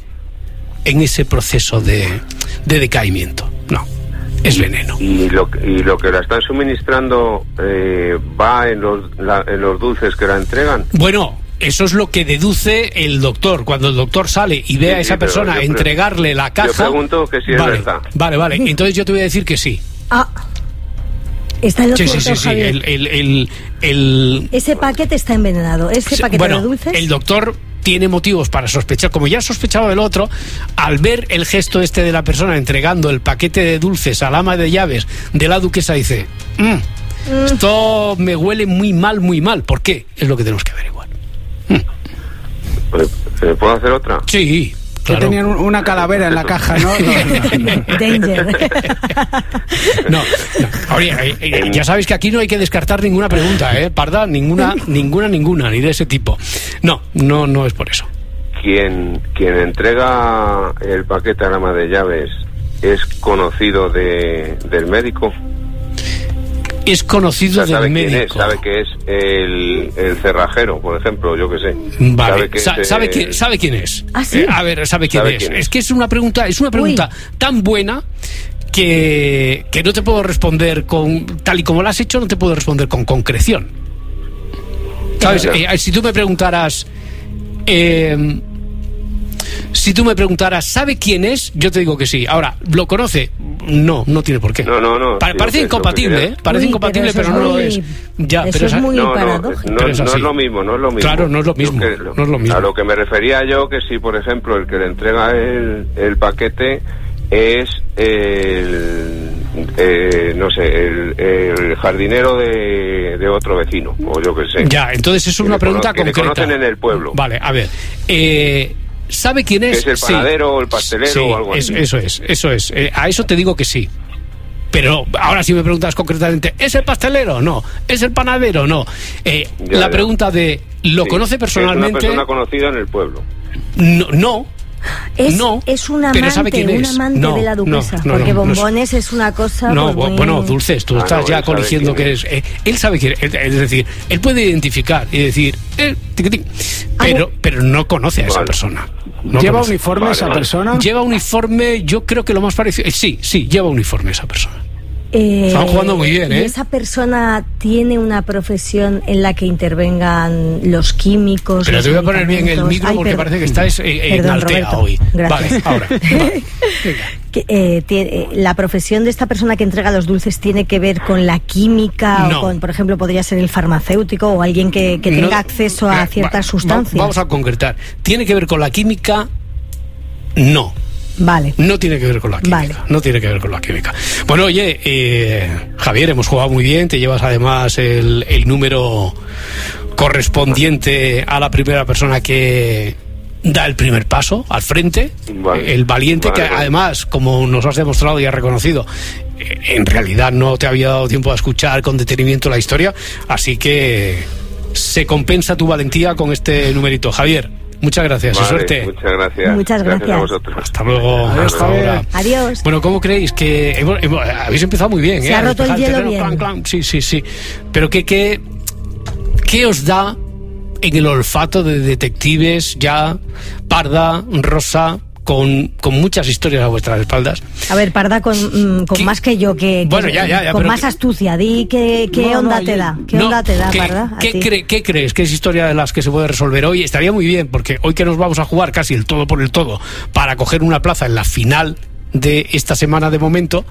en ese proceso de, de decaimiento. No, es veneno. Y lo, y lo que la están suministrando eh, va en los, la, en los dulces que la entregan. Bueno, eso es lo que deduce el doctor. Cuando el doctor sale y ve sí, a esa sí, persona entregarle la caja... Yo pregunto que si es vale, verdad. Vale, vale. Entonces yo te voy a decir que sí. Ah... Está en los sí, sí, sí, sí. El, el, el, el... Ese paquete está envenenado. Ese paquete bueno, de dulces. El doctor tiene motivos para sospechar, como ya sospechaba del otro, al ver el gesto este de la persona entregando el paquete de dulces al ama de llaves de la duquesa, dice: mm, mm. esto me huele muy mal, muy mal. ¿Por qué? Es lo que tenemos que averiguar. Mm. ¿Puedo hacer otra? Sí. Que claro. tenían una calavera en la caja, ¿no? Danger. No, no. Oye, eh, eh, ya sabéis que aquí no hay que descartar ninguna pregunta, ¿eh? Parda, ninguna, ninguna, ninguna, ni de ese tipo. No, no, no es por eso. Quien, quien entrega el paquete al ama de llaves es conocido de, del médico. Es conocido, o sea, del médico. Quién es, sabe que es el, el cerrajero, por ejemplo, yo que sé. Vale. Sabe, que Sa es, sabe, eh... quién, sabe quién es. ¿Ah, sí? eh, a ver, sabe quién, ¿Sabe es? quién es. Es que es una pregunta, es una pregunta Uy. tan buena que, que no te puedo responder con tal y como la has hecho, no te puedo responder con concreción. ¿Sabes? Eh, si tú me preguntaras eh, si tú me preguntaras, ¿sabe quién es? Yo te digo que sí. Ahora, ¿lo conoce? No, no tiene por qué. No, no, no. Pa sí, parece incompatible, ¿eh? Parece Uy, pero, incompatible, pero no muy... lo es. Ya, eso pero es muy no, paradójico. No, no, no es lo mismo, no es lo mismo. Claro, no es lo mismo, que, no es lo mismo. A lo que me refería yo, que si, por ejemplo, el que le entrega el, el paquete es el, eh, no sé, el, el jardinero de, de otro vecino, o yo qué sé. Ya, entonces es una pregunta cono- que concreta. le conocen en el pueblo. Vale, a ver. Eh, ¿Sabe quién es? ¿Es el panadero sí. o el pastelero sí, o algo así? Eso, eso es, eso es. Eh, a eso te digo que sí. Pero ahora si me preguntas concretamente, ¿es el pastelero? No. ¿Es el panadero? No. Eh, Ya, la ya. pregunta de, ¿lo Sí, conoce personalmente? Es una persona conocida en el pueblo. No, no. Es, No, es un pero ¿sabe amante, quién un es? amante No, de la duquesa. no, no, porque no, no bombones es una cosa. No, pues, muy... bueno, Dulces, tú Ah, estás no, ya él sabe coligiendo quién que es. Eh, él sabe quién es, es decir, él puede identificar y decir, eh, tiquitín, pero, pero no conoce a esa Vale. persona. No ¿Lleva conoce. uniforme Vale, esa vale. persona? Lleva uniforme, yo creo que lo más parecido. eh, sí, sí, lleva uniforme esa persona. Eh, Están jugando muy bien, ¿y ¿eh? esa persona tiene una profesión en la que intervengan los químicos? Pero los te voy a poner bien el medicamentos? micro Ay, porque per- parece que estáis eh, en Perdón, altea Roberto. hoy. Gracias. Vale, ahora. Vale. Que, eh, tie- eh, ¿La profesión de esta persona que entrega los dulces tiene que ver con la química? No. O con, por ejemplo, podría ser el farmacéutico o alguien que, que tenga No- acceso a eh, ciertas va- sustancias? Vamos a concretar. ¿Tiene que ver con la química? No. Vale. No tiene que ver con la química. Vale. No tiene que ver con la química. Bueno, oye, eh, Javier, hemos jugado muy bien. Te llevas además el, el número correspondiente a la primera persona que da el primer paso al frente. Vale. El valiente, Vale, que vale. además, como nos has demostrado y has reconocido, eh, en realidad no te había dado tiempo a escuchar con detenimiento la historia. Así que se compensa tu valentía con este numerito. Javier, muchas gracias. Vale, y suerte. muchas gracias. Muchas gracias. a vosotros. Hasta luego. Adiós, Hasta Javier. ahora. Adiós. Bueno, ¿cómo creéis que hemos- hemos- habéis empezado muy bien? Se ¿eh? ha roto el Despejar hielo terreno, bien. clan, clan. Sí, sí, sí. Pero ¿qué, qué, qué os da en el olfato de detectives ya Parda, Rosa, con, con muchas historias a vuestras espaldas? A ver, Parda, con, mm, con más que yo, que, que- Bueno, ya, ya, ya, con pero más que- astucia. Di qué, qué No, onda no, te yo- da. ¿Qué No, onda te da, ¿qué, Parda? a ¿qué, ti? cre- qué crees que es historia de las que se puede resolver hoy? Estaría muy bien, porque hoy que nos vamos a jugar casi el todo por el todo para coger una plaza en la final de esta semana de momento,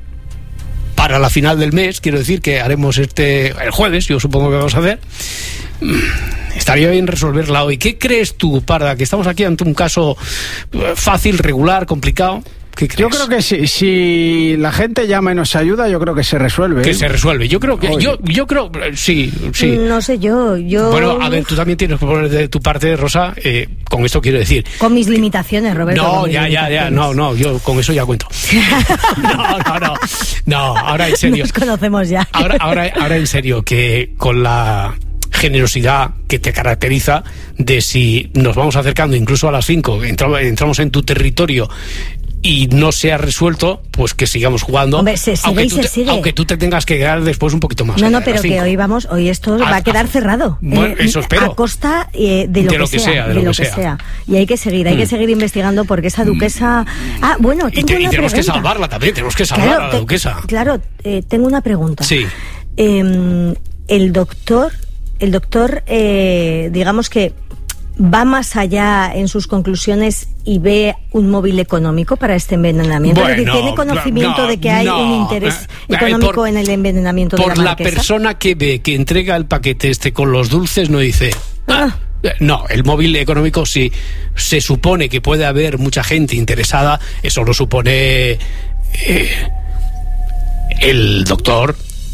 para la final del mes, quiero decir que haremos este el jueves, yo supongo que vamos a hacer. Mm, Estaría bien resolverla hoy. ¿Qué crees tú, Parda? Que estamos aquí ante un caso eh, fácil, regular, complicado. ¿Qué crees? Yo creo que si, si la gente llama y nos ayuda, yo creo que se resuelve. Que ¿eh? se resuelve. Yo creo que Oye. yo yo creo eh, sí, sí. No sé yo. yo Bueno, a ver, tú también tienes que poner de tu parte, Rosa. Eh, con esto quiero decir. Con mis limitaciones, Roberto. No, con mis ya, ya, ya. limitaciones. No, no, yo con eso ya cuento. No, no, no. No, ahora en serio. Nos conocemos ya. Ahora, ahora, ahora en serio, que con la generosidad que te caracteriza, de si nos vamos acercando incluso a las cinco, entramos, entramos en tu territorio y no se ha resuelto, pues que sigamos jugando. Hombre, se sigue aunque, y tú se te, sigue. aunque tú te tengas que quedar después un poquito más. No, allá no, de pero las que cinco. hoy vamos, hoy esto Ah, va a quedar ah, cerrado. bueno, eso espero. A costa eh, de lo, De lo que, que sea, sea, de lo que sea. Y hay que seguir, hay Mm. que seguir investigando porque esa duquesa. Ah, bueno, Y, tengo te- y una tenemos que pregunta. salvarla también, tenemos que salvar Claro, a la te- duquesa. Claro, eh, tengo una pregunta. Sí. Eh, el doctor, el doctor, eh, digamos que va más allá en sus conclusiones y ve un móvil económico para este envenenamiento. es decir, Bueno, ¿tiene conocimiento no, de que hay no, un interés eh, económico por- en el envenenamiento de Por la la marquesa? persona que ve que entrega el paquete este con los dulces, no dice. Ah. Eh, No, el móvil económico, si se supone que puede haber mucha gente interesada, eso lo supone eh, el doctor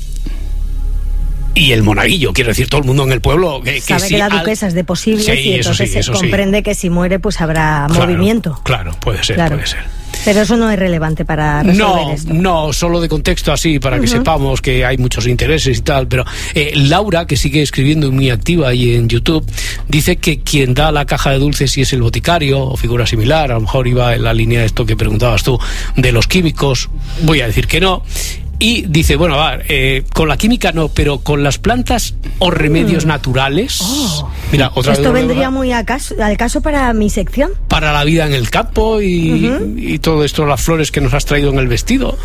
y el monaguillo, quiero decir, todo el mundo en el pueblo. Que, que Sabe si que la al- duquesa es de posibles Sí, y eso entonces sí, se eso sí. comprende que si muere pues habrá Claro, movimiento. Claro, puede ser, Claro. puede ser. Pero eso no es relevante para resolver No, esto. no, solo de contexto así, para que Ujú. sepamos que hay muchos intereses y tal, pero eh, Laura, que sigue escribiendo muy activa ahí en YouTube, dice que quien da la caja de dulces, si es el boticario o figura similar, a lo mejor iba en la línea de esto que preguntabas tú, de los químicos, voy a decir que no. Y dice, bueno, va, eh, con la química no, pero con las plantas o remedios Mm. naturales. Oh. Mira, otra Esto vez vendría muy a caso- al caso para mi sección. para la vida en el campo y, Ujú. y todo esto, las flores que nos has traído en el vestido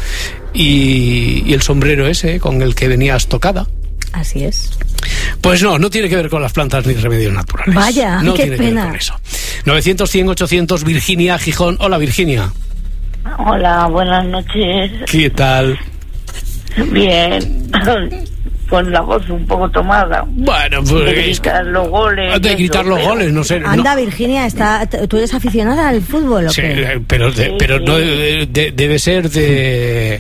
y, y el sombrero ese con el que venías tocada. Así es. Pues no, no tiene que ver con las plantas ni remedios naturales. Vaya, no qué tiene que pena. ver con eso. novecientos, cien, ochocientos, Virginia, Gijón. Hola, Virginia. Hola, buenas noches. ¿Qué tal? Bien, con la voz un poco tomada. Bueno, De pues gritar los goles. de eso, gritar los pero- goles, no sé. no- Anda, Virginia, está, ¿tú eres aficionada al fútbol o Sí, qué? eh, pero, de- pero no de- de- debe ser de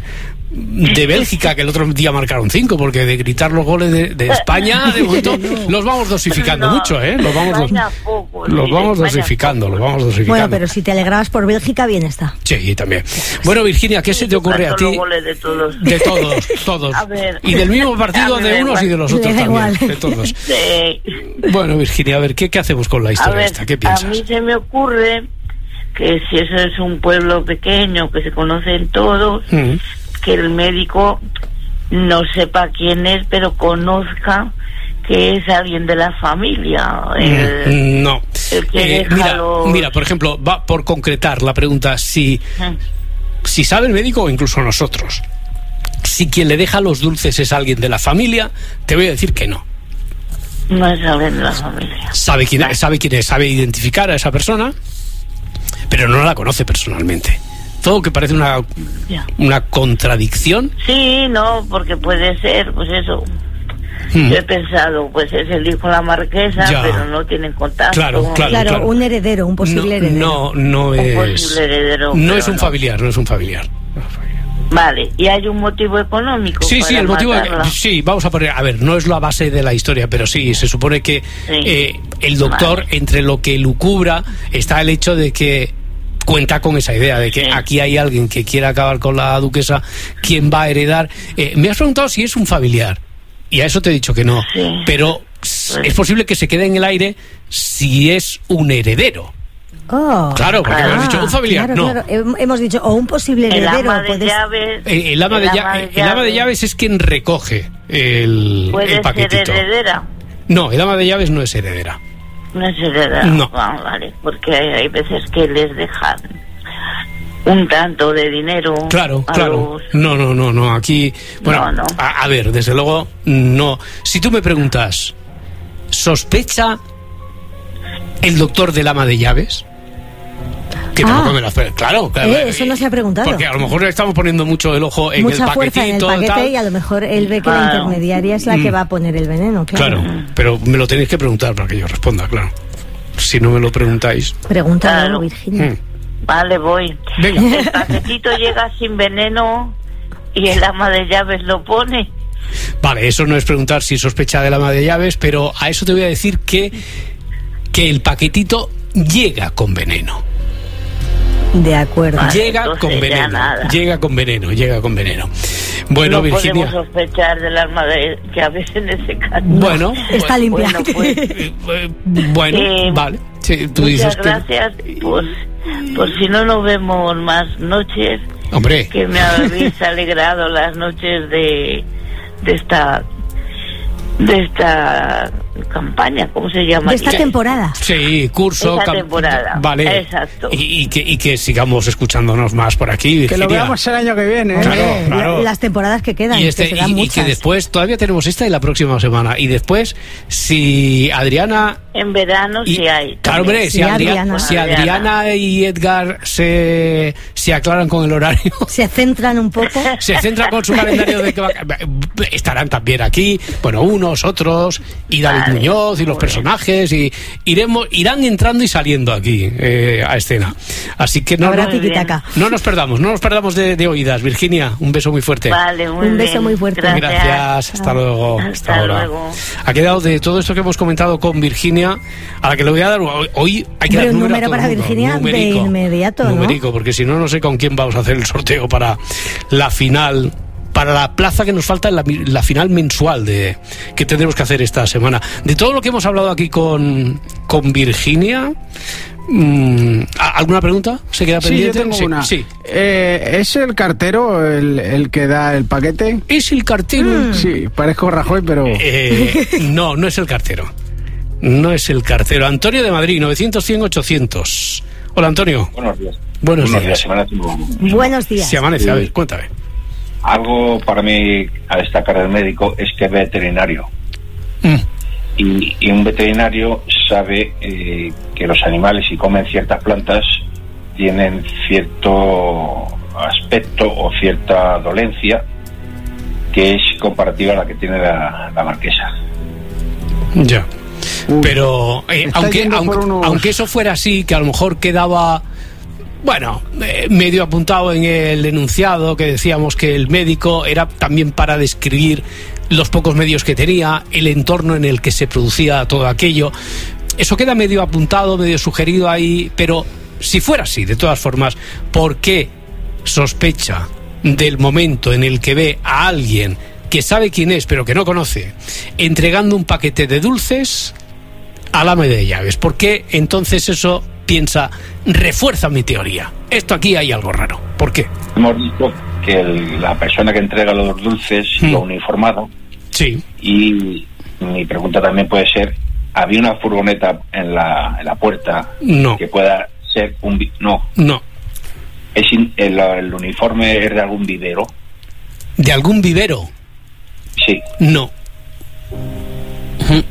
de Bélgica, que el otro día marcaron cinco, porque de gritar los goles de, de España, de momento, los vamos dosificando no, mucho, ¿eh? Los vamos, dos, poco, los sí, vamos dosificando, poco. los vamos dosificando. Bueno, pero si te alegrabas por Bélgica, bien está. Sí, también. Bueno, Virginia, ¿qué sí, se te ocurre a ti? Los goles de todos. De todos, todos. A ver, y del mismo partido de unos igual. y de los otros también, igual. de todos. Sí. Bueno, Virginia, a ver, ¿qué, qué hacemos con la historia ver, esta? ¿Qué piensas? A mí se me ocurre que si eso es un pueblo pequeño, que se conocen todos, mm. que el médico no sepa quién es, pero conozca que es alguien de la familia. El, no. El que eh, mira, los... mira, por ejemplo, va por concretar la pregunta, si, ¿Eh? si sabe el médico o incluso nosotros, si quien le deja los dulces es alguien de la familia, te voy a decir que no. No es alguien de la familia. Sabe quién es, sabe quién es, sabe identificar a esa persona, pero no la conoce personalmente. Todo que parece una una contradicción. Sí, no, porque puede ser, pues eso. Mm. Yo he pensado, pues es el hijo de la marquesa, ya. pero no tienen contacto. Claro, claro, claro, claro. un heredero, un posible no, heredero. No, no un es. Posible heredero, no es un no. familiar, no es un familiar. Vale, ¿y hay un motivo económico? Sí, para sí, el motivo. matarla? Sí, vamos a poner. A ver, no es la base de la historia, pero sí, se supone que sí. eh, el doctor, vale. entre lo que lucubra, está el hecho de que cuenta con esa idea de que sí. aquí hay alguien que quiere acabar con la duquesa, ¿quién va a heredar? Eh, me has preguntado si es un familiar, y a eso te he dicho que no, sí. pero sí. es posible que se quede en el aire si es un heredero. Oh, claro, porque ah, hemos dicho un familiar, claro, no. Claro. Hemos dicho, o un posible heredero. El ama de puedes... llaves. Eh, el, ama el, de ama llaves, de el llaves. ama de llaves es quien recoge el, ¿Puede el paquetito. ser heredera? No, el ama de llaves no es heredera. No es heredera. No. Ah, vale, porque hay, hay veces que les dejan un tanto de dinero. Claro, a claro. Los... No, no, no, no. Aquí, bueno, no, no. A, a ver, desde luego, no. Si tú me preguntas, ¿sospecha el doctor del ama de llaves? Que ah, me la... Claro, claro. Eh, eso no se ha preguntado. Porque a lo mejor le estamos poniendo mucho el ojo en Mucha el paquetito. Fuerza en el paquete tal. Y a lo mejor él ve que claro. la intermediaria es la mm. que va a poner el veneno. Claro. Claro, pero me lo tenéis que preguntar para que yo responda, claro. Si no me lo preguntáis. Pregúntalo, claro. Virginia. Mm. Vale, voy. Venga. El paquetito llega sin veneno y el ama de llaves lo pone. Vale, eso no es preguntar si sospecha del ama de llaves, pero a eso te voy a decir que, que el paquetito llega con veneno. De acuerdo. Vale, llega con veneno. Llega con veneno, llega con veneno. Bueno, no Virginia. No podemos sospechar del alma de llaves en ese caso. Bueno, está limpia. Bueno, pues, bueno eh, vale. Sí, tú muchas dices gracias. Que... Pues, pues si no nos vemos más noches. Hombre. Que me habéis alegrado las noches de, de esta. de esta campaña, ¿cómo se llama? De esta temporada. Sí, curso. Esta temporada. Vale. Exacto. Y, y, que, y que sigamos escuchándonos más por aquí, Virginia. Que lo veamos el año que viene. ¿eh? Claro, claro. Las temporadas que quedan. Y, este, que y, y que después, todavía tenemos esta y la próxima semana. Y después, si Adriana... En verano y, sí hay. Claro, hombre, si, sí, Adriana, Adriana. si Adriana y Edgar se, se aclaran con el horario... Se centran un poco. Se centran con su calendario de que va, estarán también aquí, bueno, unos, otros, y David vale, Muñoz, y los personajes, y iremos, irán entrando y saliendo aquí eh, a escena. Así que no, no, no nos perdamos, no nos perdamos de, de oídas. Virginia, un beso muy fuerte. Vale, muy un beso bien. muy fuerte. Gracias, Gracias. hasta luego. Hasta, hasta ahora. luego. Ha quedado de todo esto que hemos comentado con Virginia, a la que le voy a dar hoy hay que Pero dar un número, número para mundo. Virginia numérico, de inmediato, ¿no? Numérico, porque si no, no sé con quién vamos a hacer el sorteo para la final, para la plaza que nos falta en la, la final mensual de que tendremos que hacer esta semana. De todo lo que hemos hablado aquí con, con Virginia, mmm, ¿alguna pregunta? ¿Se queda pendiente? Sí, yo tengo sí, una. Sí. Eh, ¿Es el cartero el, el que da el paquete? ¿Es el cartero? Mm. Sí, parezco Rajoy, pero... Eh, no, no es el cartero. No es el cartero. Antonio de Madrid, novecientos, cien, ochocientos. Hola, Antonio. Buenos días. Buenos, Buenos días. días. Buenos días. Se amanece, a ver, cuéntame. Algo para mí a destacar del médico es que es veterinario. Mm. Y, y un veterinario sabe eh, que los animales, si comen ciertas plantas, tienen cierto aspecto o cierta dolencia que es comparativa a la que tiene la, la marquesa. Ya. Pero eh, aunque aunque, unos... aunque eso fuera así, que a lo mejor quedaba Bueno, eh, medio apuntado en el enunciado que decíamos que el médico era también para describir los pocos medios que tenía, el entorno en el que se producía todo aquello. Eso queda medio apuntado, medio sugerido ahí, pero si fuera así, de todas formas, ¿por qué sospecha del momento en el que ve a alguien que sabe quién es, pero que no conoce, entregando un paquete de dulces al ama de llaves? ¿Por qué entonces eso piensa, refuerza mi teoría? Esto aquí hay algo raro. ¿Por qué? Hemos visto que el, la persona que entrega los dulces Mm. iba uniformado. Sí. Y mi pregunta también puede ser, ¿había una furgoneta en la, en la puerta No. que pueda ser un... vi- No. No. ¿Es in- el, el uniforme es de algún vivero? ¿De algún vivero? Sí. No. Ujú.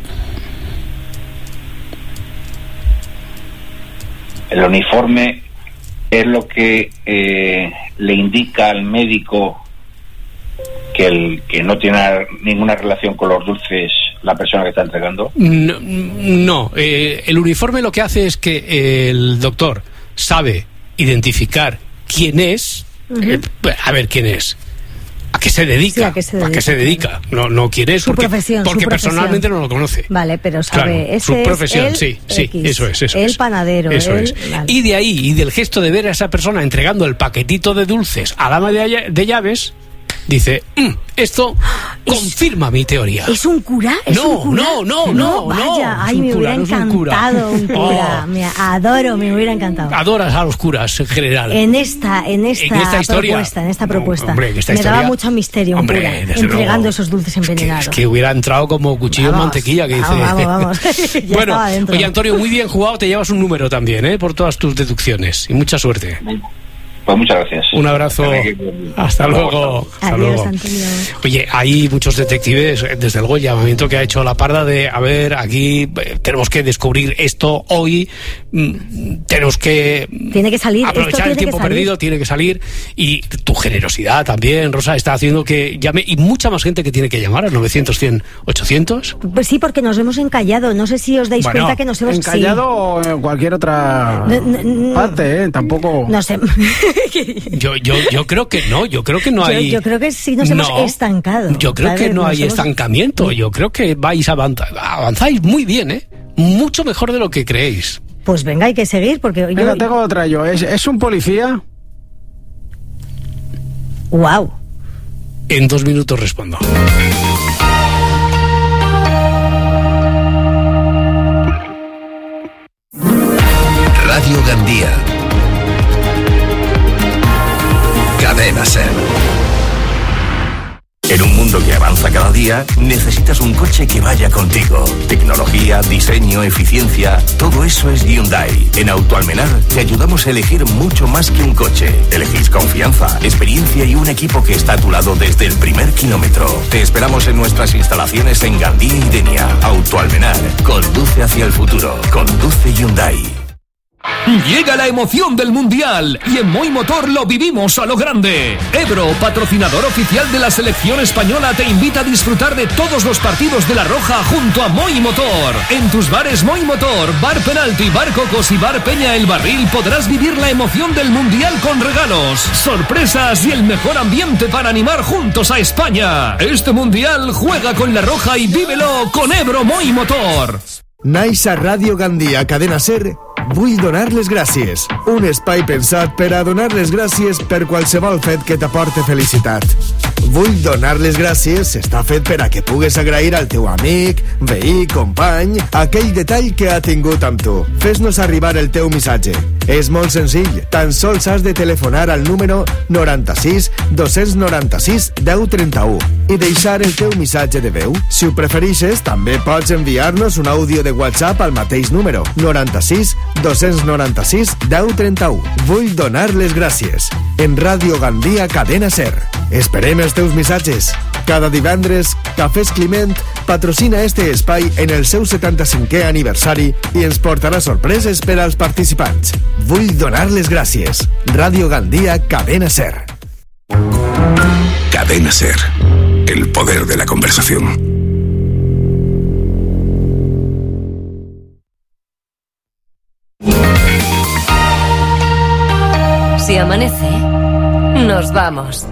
El uniforme es lo que eh, le indica al médico que el que no tiene ninguna relación con los dulces la persona que está entregando. No, no. Eh, el uniforme lo que hace es que el doctor sabe identificar quién es. Ujú. eh, a ver quién es. ¿A qué se dedica? Sí, ¿a qué se ¿A qué dedica? se dedica? No, no quién es, Su porque, profesión, porque su profesión. personalmente no lo conoce. Vale, pero sabe, Claro, ese su es profesión, el sí, sí, X, eso es, eso el es. panadero, Eso el- es. vale. Y de ahí, y del gesto de ver a esa persona entregando el paquetito de dulces a la ama de, lla- de llaves, dice, "Mm, esto confirma mi teoría". ¿Es un cura? ¿Es No, un cura? no, no, no, vaya, no, ay, es un me cura, hubiera no es un cura. encantado un cura. Oh. Me adoro, me hubiera encantado. Adoras a los curas en general. En esta, en esta, En esta historia. propuesta, en esta propuesta. hombre, en esta me historia- daba mucho misterio un Hombre, cura desde entregando luego. esos dulces envenenados. Que hubiera entrado como cuchillo en Vamos, mantequilla, que dice. vamos, vamos, vamos. Ya Bueno, estaba dentro. oye, Antonio, muy bien jugado, te llevas un número también, ¿eh? Por todas tus deducciones. Y mucha suerte. Pues muchas gracias. Un abrazo. Hasta luego. Hasta Adiós, luego. Antonio. Oye, hay muchos detectives, eh, desde luego el llamamiento que ha hecho la Parda de, a ver, aquí eh, tenemos que descubrir esto hoy, mm, tenemos que Tiene que salir. esto aprovechar tiene el tiempo que salir. perdido, tiene que salir, y tu generosidad también, Rosa, está haciendo que llame, y mucha más gente que tiene que llamar al novecientos, cien, ochocientos. Pues sí, porque nos hemos encallado. No sé si os dais Bueno, cuenta que nos hemos Encallado o en cualquier otra No, no, no. parte, ¿eh? Tampoco... Sí. No sé. Yo, yo, yo creo que no, yo creo que no yo, hay... yo creo que sí nos hemos No. estancado. Yo creo Padre, que no nos hay hemos- estancamiento, yo creo que vais avanza, avanzáis muy bien, ¿eh? Mucho mejor de lo que creéis. Pues venga, hay que seguir, porque Venga, yo... tengo otra yo. ¿Es, es un policía? Wow. En dos minutos respondo. Radio Gandía. Cadena Ser. En un mundo que avanza cada día, necesitas un coche que vaya contigo. Tecnología, diseño, eficiencia, todo eso es Hyundai. En Autoalmenar te ayudamos a elegir mucho más que un coche. Elegís confianza, experiencia y un equipo que está a tu lado desde el primer kilómetro. Te esperamos en nuestras instalaciones en Gandía y Denia. Autoalmenar, conduce hacia el futuro. Conduce Hyundai. Llega la emoción del Mundial y en Moi Motor lo vivimos a lo grande. Ebro, patrocinador oficial de la selección española, te invita a disfrutar de todos los partidos de La Roja junto a Moi Motor. En tus bares Moi Motor, Bar Penalti, Bar Cocos y Bar Peña El Barril podrás vivir la emoción del Mundial con regalos, sorpresas y el mejor ambiente para animar juntos a España. Este Mundial juega con La Roja y vívelo con Ebro Moi Motor. Naix a Ràdio Gandia, Cadena Ser, vull donar les gràcies. Un espai pensat per a donar les gràcies per qualsevol fet que t'aporte felicitat. Vull donar les gràcies està fet per a que pugues agrair al teu amic, veí, company, aquell detall que ha tingut amb tu. Fes-nos arribar el teu missatge. És molt senzill, tan sols has de telefonar al número noranta-sis dos noranta-sis deu trenta-u i deixar el teu missatge de veu. Si ho preferixes, també pots enviar-nos un àudio de WhatsApp al mateix número, noranta-sis dos noranta-sis deu trenta-u. Vull donar les gràcies. En Ràdio Gandia, Cadena Ser. Esperem els teus missatges. Cada divendres, Cafès Climent patrocina este espai en el seu setanta-cinquè aniversari i ens portarà sorpreses per als participants. Vull donar les gràcies. Ràdio Gandia, Cadena Ser. Cadena Ser. El poder de la conversación. Si amanece, nos vamos.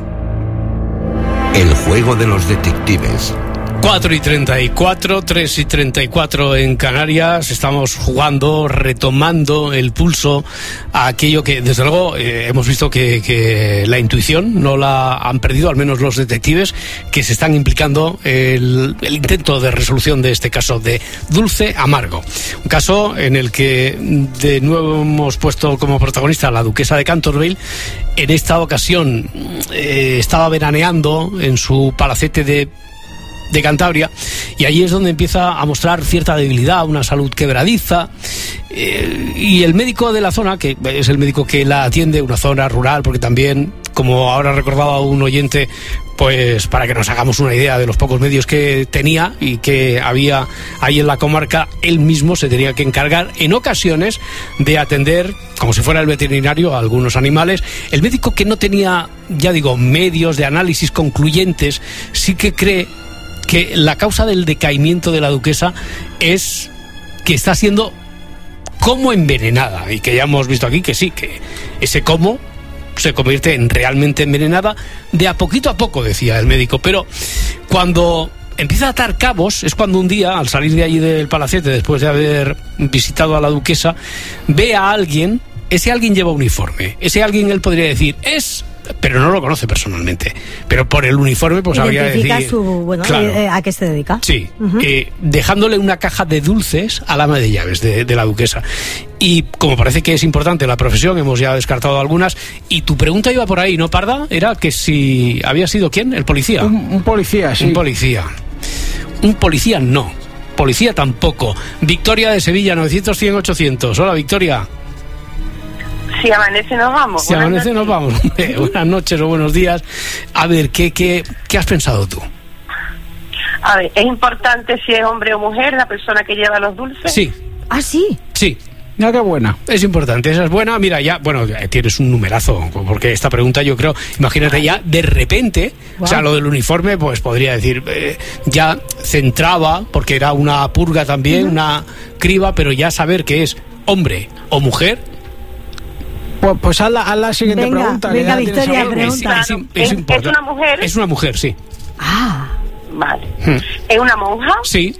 El juego de los detectives. cuatro y treinta y cuatro, tres y treinta y cuatro en Canarias. Estamos jugando, retomando el pulso a aquello que, desde luego, eh, hemos visto que, que la intuición no la han perdido, al menos los detectives, que se están implicando el, el intento de resolución de este caso de Dulce Amargo. Un caso en el que de nuevo hemos puesto como protagonista a la duquesa de Canterville. En esta ocasión eh, estaba veraneando en su palacete de de Cantabria, y allí es donde empieza a mostrar cierta debilidad, una salud quebradiza, eh, y el médico de la zona, que es el médico que la atiende, una zona rural, porque también, como ahora recordaba un oyente, pues para que nos hagamos una idea de los pocos medios que tenía y que había ahí en la comarca, él mismo se tenía que encargar en ocasiones de atender, como si fuera el veterinario, a algunos animales. El médico, que no tenía, ya digo, medios de análisis concluyentes, sí que cree que la causa del decaimiento de la duquesa es que está siendo como envenenada, y que ya hemos visto aquí que sí, que ese como se convierte en realmente envenenada de a poquito a poco, decía el médico. Pero cuando empieza a atar cabos es cuando un día, al salir de allí del palacete, después de haber visitado a la duquesa, ve a alguien. Ese alguien lleva uniforme, ese alguien él podría decir es, pero no lo conoce personalmente, pero por el uniforme pues habría de decir su, bueno, claro, eh, a qué se dedica. Sí, uh-huh. eh, dejándole una caja de dulces al ama de llaves de, de la duquesa. Y como parece que es importante la profesión, hemos ya descartado algunas, y tu pregunta iba por ahí, ¿no, Parda? Era que si había sido ¿quién? ¿El policía? Un, un policía, sí. Un policía. Un policía no. Policía tampoco. Victoria de Sevilla, novecientos, cien, ochocientos. Hola, Victoria. Si amanece nos vamos. Si amanece nos vamos. Buenas noches o buenos días. A ver, ¿qué, qué, ¿qué has pensado tú? A ver, ¿es importante si es hombre o mujer la persona que lleva los dulces? Sí. ¿Ah, sí? Sí. Ya, qué buena. Es importante, esa es buena. Mira, ya, bueno, tienes un numerazo, porque esta pregunta yo creo, imagínate ya, de repente, wow. O sea, lo del uniforme, pues podría decir, eh, ya centraba, porque era una purga también, uh-huh. una criba, pero ya saber que es hombre o mujer. Pues, pues haz, la, haz la siguiente venga, pregunta. Venga, Victoria, pregunta. Es, es, es, es, ¿Es una mujer? Es una mujer, sí. Ah. Vale. Hmm. ¿Es una monja? Sí.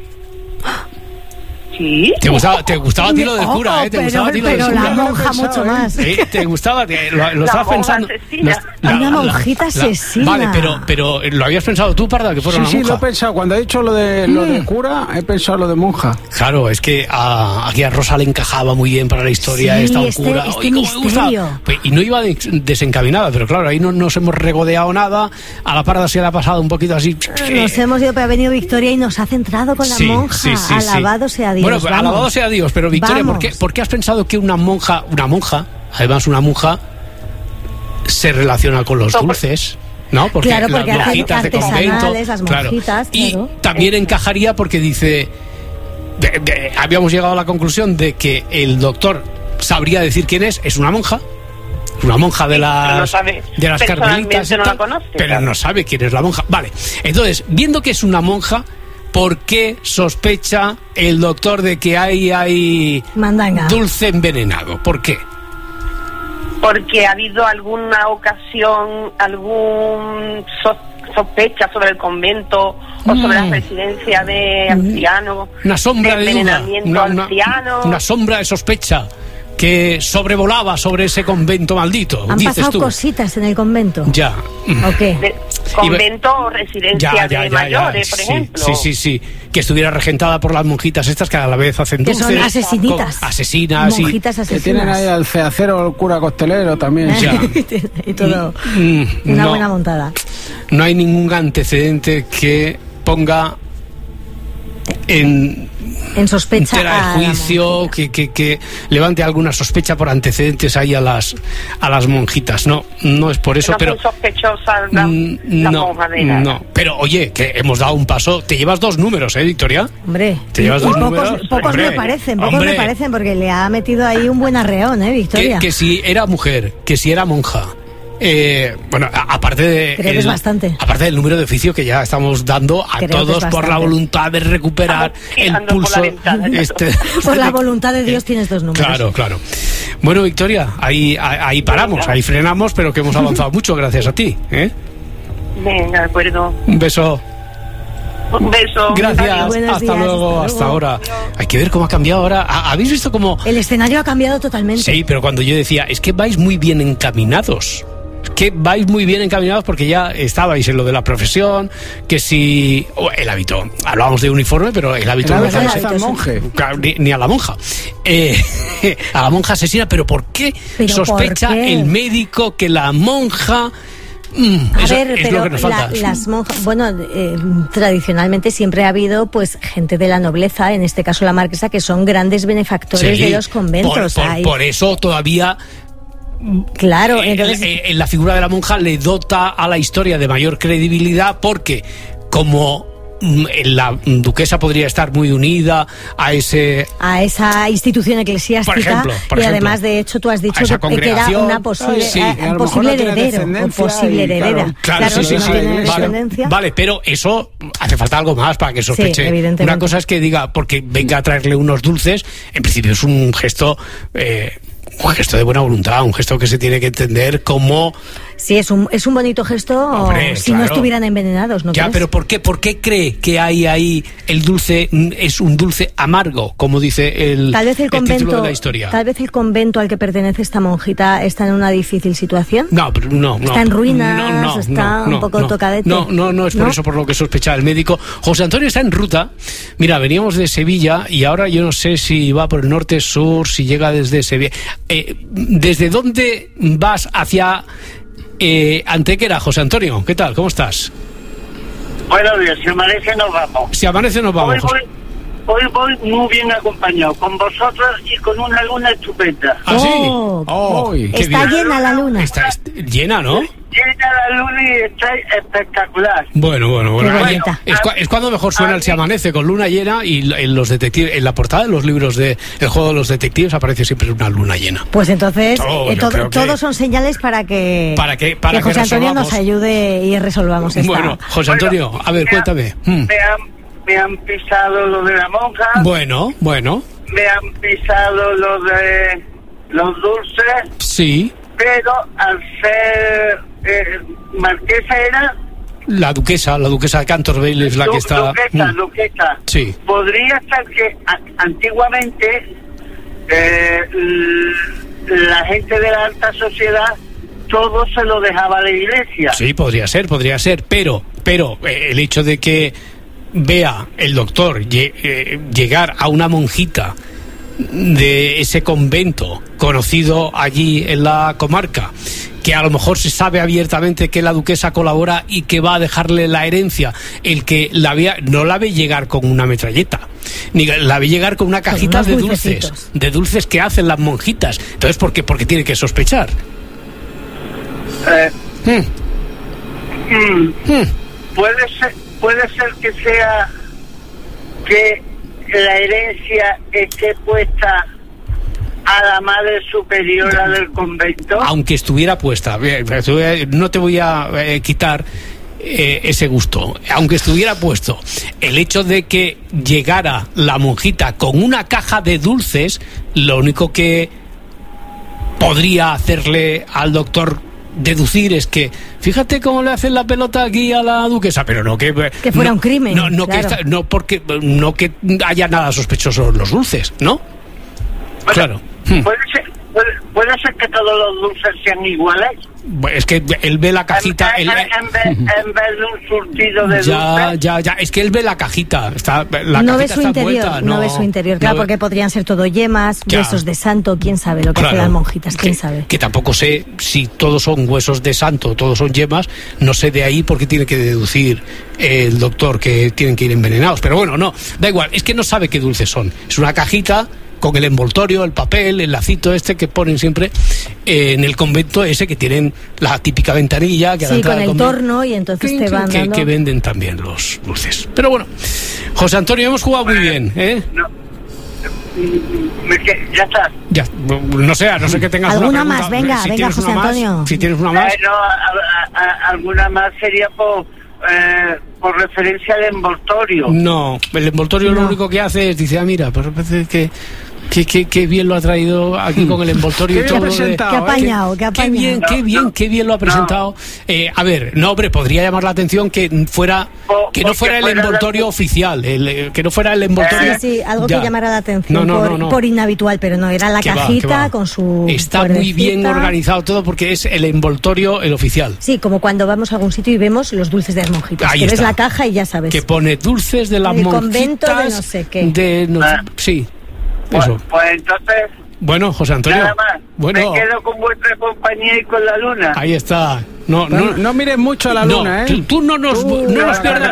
¿Sí? ¿Te gustaba, te gustaba a ti lo del cura, eh? ¿Te pero, gustaba a ti lo pero del cura? la monja mucho más. ¿Eh? ¿Te gustaba? Te, lo lo estabas pensando. Asesina. La, una monjita la, asesina. La, vale, pero, pero ¿lo habías pensado tú, Parda, que fuera sí, una sí, monja? Sí, lo he pensado. Cuando he dicho lo de, lo de cura, he pensado lo de monja. Claro, es que a, aquí a Rosa le encajaba muy bien para la historia sí, esta un este, cura. Este Oye, ¿cómo me gusta? Pues, y no iba de, desencaminada, pero claro, ahí no nos hemos regodeado nada. A la Parda se le ha pasado un poquito así. Nos hemos ido, pero ha venido Victoria y nos ha centrado con la sí, monja. Sí, sí, alabado sí. sea Dios. Bueno, pues, alabado sea Dios, pero Victoria, ¿por qué, ¿por qué has pensado que una monja, una monja, además una monja, se relaciona con los dulces? ¿No? Porque, claro, porque las monjitas de convento, las monjitas, claro. Y claro. también encajaría porque dice, de, de, habíamos llegado a la conclusión de que el doctor sabría decir quién es, es una monja. Una monja de las, no sabe, de las carmelitas, no la conoce, pero claro. No sabe quién es la monja. Vale, entonces, viendo que es una monja, ¿por qué sospecha el doctor de que hay, hay Mandanga. dulce envenenado? ¿Por qué? Porque ha habido alguna ocasión, algún so- sospecha sobre el convento o mm. sobre la residencia de ancianos. Una sombra de, de envenenamiento duda, una, anciano. Una, una sombra de sospecha que sobrevolaba sobre ese convento maldito. Han dices pasado tú. Cositas en el convento. Ya. ¿O qué? De, convento o residencia ya, ya, de ya, mayores, ya. por sí, ejemplo. Sí, sí, sí. Que estuviera regentada por las monjitas estas que a la vez hacen dulces. Que son asesinitas. Asesinas. Monjitas y, asesinas. Que tienen ahí al feacero, el cura costelero también. Ya. Y todo. Mm, una no, buena montada. No hay ningún antecedente que ponga en... en sospecha tela de juicio, que, que, que levante alguna sospecha por antecedentes ahí a las a las monjitas. No, no es por eso, no pero fue sospechosa la, mm, la no, monja de nada. No, pero oye, que hemos dado un paso. Te llevas dos números, ¿eh, Victoria? Hombre, te llevas y dos pocos, números. Pocos hombre, me parecen, pocos hombre. me parecen, porque le ha metido ahí un buen arreón, ¿eh, Victoria? Que, que si era mujer, que si era monja. Eh, bueno, a, aparte de el, bastante. aparte del número de oficio que ya estamos dando a Creo todos por la voluntad de recuperar el pulso por la, este, por la voluntad de Dios tienes dos números. Claro, claro. Bueno, Victoria, ahí, ahí paramos, ahí frenamos, pero que hemos avanzado mucho gracias a ti, ¿eh? Venga, de acuerdo. Un beso. Un beso. Gracias, hasta días, luego, hasta hasta luego. ahora. Hay que ver cómo ha cambiado ahora. ¿Habéis visto cómo...? El escenario ha cambiado totalmente. Sí, pero cuando yo decía, es que vais muy bien encaminados. Es que vais muy bien encaminados porque ya estabais en lo de la profesión, que si... oh, el hábito. Hablábamos de uniforme, pero el hábito... El no hábito es es al monje. Claro, Ni, ni a la monja. Eh, a la monja asesina, pero ¿por qué ¿Pero sospecha por qué? el médico que la monja... Mm, A eso ver, es pero lo que nos la- falta. las monjas, bueno, eh, tradicionalmente siempre ha habido pues gente de la nobleza, en este caso la marquesa, que son grandes benefactores Sí, de los conventos. Por, por- Hay- por eso todavía... Claro, Eh, entonces... eh, eh, la figura de la monja le dota a la historia de mayor credibilidad porque como mm, la duquesa podría estar muy unida a ese a esa institución eclesiástica Por ejemplo, por y ejemplo, además de hecho tú has dicho a esa que, que era congregación. una posible, Sí, eh, a lo un mejor posible no tiene heredero o descendencia posible y, heredera. claro, claro, sí, sí, si no sí, tiene vale, descendencia. vale, pero eso hace falta algo más para que sospeche. evidentemente. Una cosa es que diga, porque venga a traerle unos dulces, en principio es un gesto, eh, un gesto de buena voluntad, un gesto que se tiene que entender como... Sí, es un, es un bonito gesto Hombre, si no claro. estuvieran envenenados, ¿no Ya, crees? pero ¿por qué? ¿Por qué cree que hay ahí el dulce mm, es un dulce amargo, como dice el, Tal vez el, el título convento, de la historia? tal vez el convento al que pertenece esta monjita está en una difícil situación. No, pero no, no. Está en ruinas, no, no, está no, un no, poco no. tocadete. No, no, no es por ¿No? eso por lo que sospecha el médico. José Antonio está en ruta. Mira, veníamos de Sevilla y ahora yo no sé si va por el norte, sur, si llega desde Sevilla. Eh, ¿Desde dónde vas hacia eh, Antequera, José Antonio? ¿Qué tal? ¿Cómo estás? Buenos días, si amanece nos vamos. Si amanece nos vamos. Hoy voy, hoy voy muy bien acompañado, con vosotros y con una luna estupenda. ¿Ah, sí? Oh, Oh, qué está bien. llena la luna. Está, está llena, ¿no? Llena la luna y está espectacular. Bueno, bueno, bueno. Qué Bueno, bonita. es, cua- es cuando mejor suena el Se amanece, con luna llena, y l- en los detectives, en la portada de los libros de El juego de los detectives aparece siempre una luna llena. Pues entonces, Oh, eh, yo todo- creo que- todos son señales para que, Para que- para que José Antonio resolvamos. nos ayude y resolvamos esta. Bueno, José Antonio, a ver, cuéntame. Mm. Me han, me han pisado lo de la monja, Bueno, bueno, me han pisado lo de los dulces, sí. pero al ser eh, marquesa era La duquesa, la duquesa de Canterbury es la du- que está... duquesa, Mm. duquesa. Sí. Podría ser que a- antiguamente eh, l- la gente de la alta sociedad todo se lo dejaba a la iglesia. Sí, podría ser, podría ser, pero, pero eh, el hecho de que vea el doctor lle- eh, llegar a una monjita de ese convento conocido allí en la comarca, que a lo mejor se sabe abiertamente que la duquesa colabora y que va a dejarle la herencia, el que la vea, no la ve llegar con una metralleta, ni la ve llegar con una cajita unos de dulces, dulcecitos. de dulces que hacen las monjitas. Entonces, ¿por qué? Porque tiene que sospechar. Eh, Hmm. mm, Hmm. puede ser, puede ser que sea que la herencia esté puesta a la madre superiora del convento. Aunque estuviera puesta, bien, no te voy a eh, quitar eh, ese gusto, aunque estuviera puesto, el hecho de que llegara la monjita con una caja de dulces, lo único que podría hacerle al doctor deducir es que fíjate cómo le hacen la pelota aquí a la duquesa, pero no que Que fuera no, un crimen, no, no que claro. esta- no porque no que haya nada sospechoso en los dulces, ¿no? Claro. Hmm. Puede ser, puede, puede ser que todos los dulces sean iguales. Es que él ve la cajita. En, él- en- en vez, en vez de un surtido de ya, dulces. ya, ya. Es que él ve la cajita. Está, la no cajita ve su está interior, envuelta, no, ve su interior, claro, no ve- porque podrían ser todo yemas, Ya. huesos de santo, quién sabe lo que Claro. hacen las monjitas, quién sabe. Que tampoco sé si todos son huesos de santo, todos son yemas. No sé de ahí porque tiene que deducir el doctor que tienen que ir envenenados. Pero bueno, no, da igual. Es que no sabe qué dulces son. Es una cajita con el envoltorio, el papel, el lacito este que ponen siempre eh, en el convento ese que tienen la típica ventanilla que a la Sí, entrada con del el convento- torno y entonces te van que, dando... que venden también los dulces. Pero bueno, José Antonio, hemos jugado muy bien, ¿eh? No. Mm, me que- ya está. Ya, no sé, a no sé que tengas ¿Alguna una pregunta. más? Venga, Si venga, tienes José una más, Antonio. si tienes una más. Eh, no, a- a- a- alguna más sería por, eh, por referencia al envoltorio. No, el envoltorio lo No. único que hace es, dice, ah, mira, pues parece que Qué, qué, qué bien lo ha traído aquí con el envoltorio y todo. De... Qué apañado, qué apañado. Qué bien, qué bien, qué bien lo ha presentado. Eh, a ver, no, hombre, podría llamar la atención que fuera, que no fuera el envoltorio la... oficial, el, que no fuera el envoltorio. Sí, sí, algo ya. que llamara la atención no, no, por, no, no. por inhabitual, pero no, era la que cajita va, va. con su. Está cuerdecita. Muy bien organizado todo porque es el envoltorio, el oficial. Sí, como cuando vamos a algún sitio y vemos los dulces de las monjitas. Ahí que está. ves la caja y ya sabes. Que pone dulces de las el monjitas. Convento de no sé qué. De no, ah. Sí. Pues, Eso. pues entonces. Bueno, José Antonio. Nada más. Bueno. Me quedo con vuestra compañía y con la luna. Ahí está. No, no, no, no mires mucho a la no, luna, ¿eh? Tú, tú no nos, uh, no nos pierdas.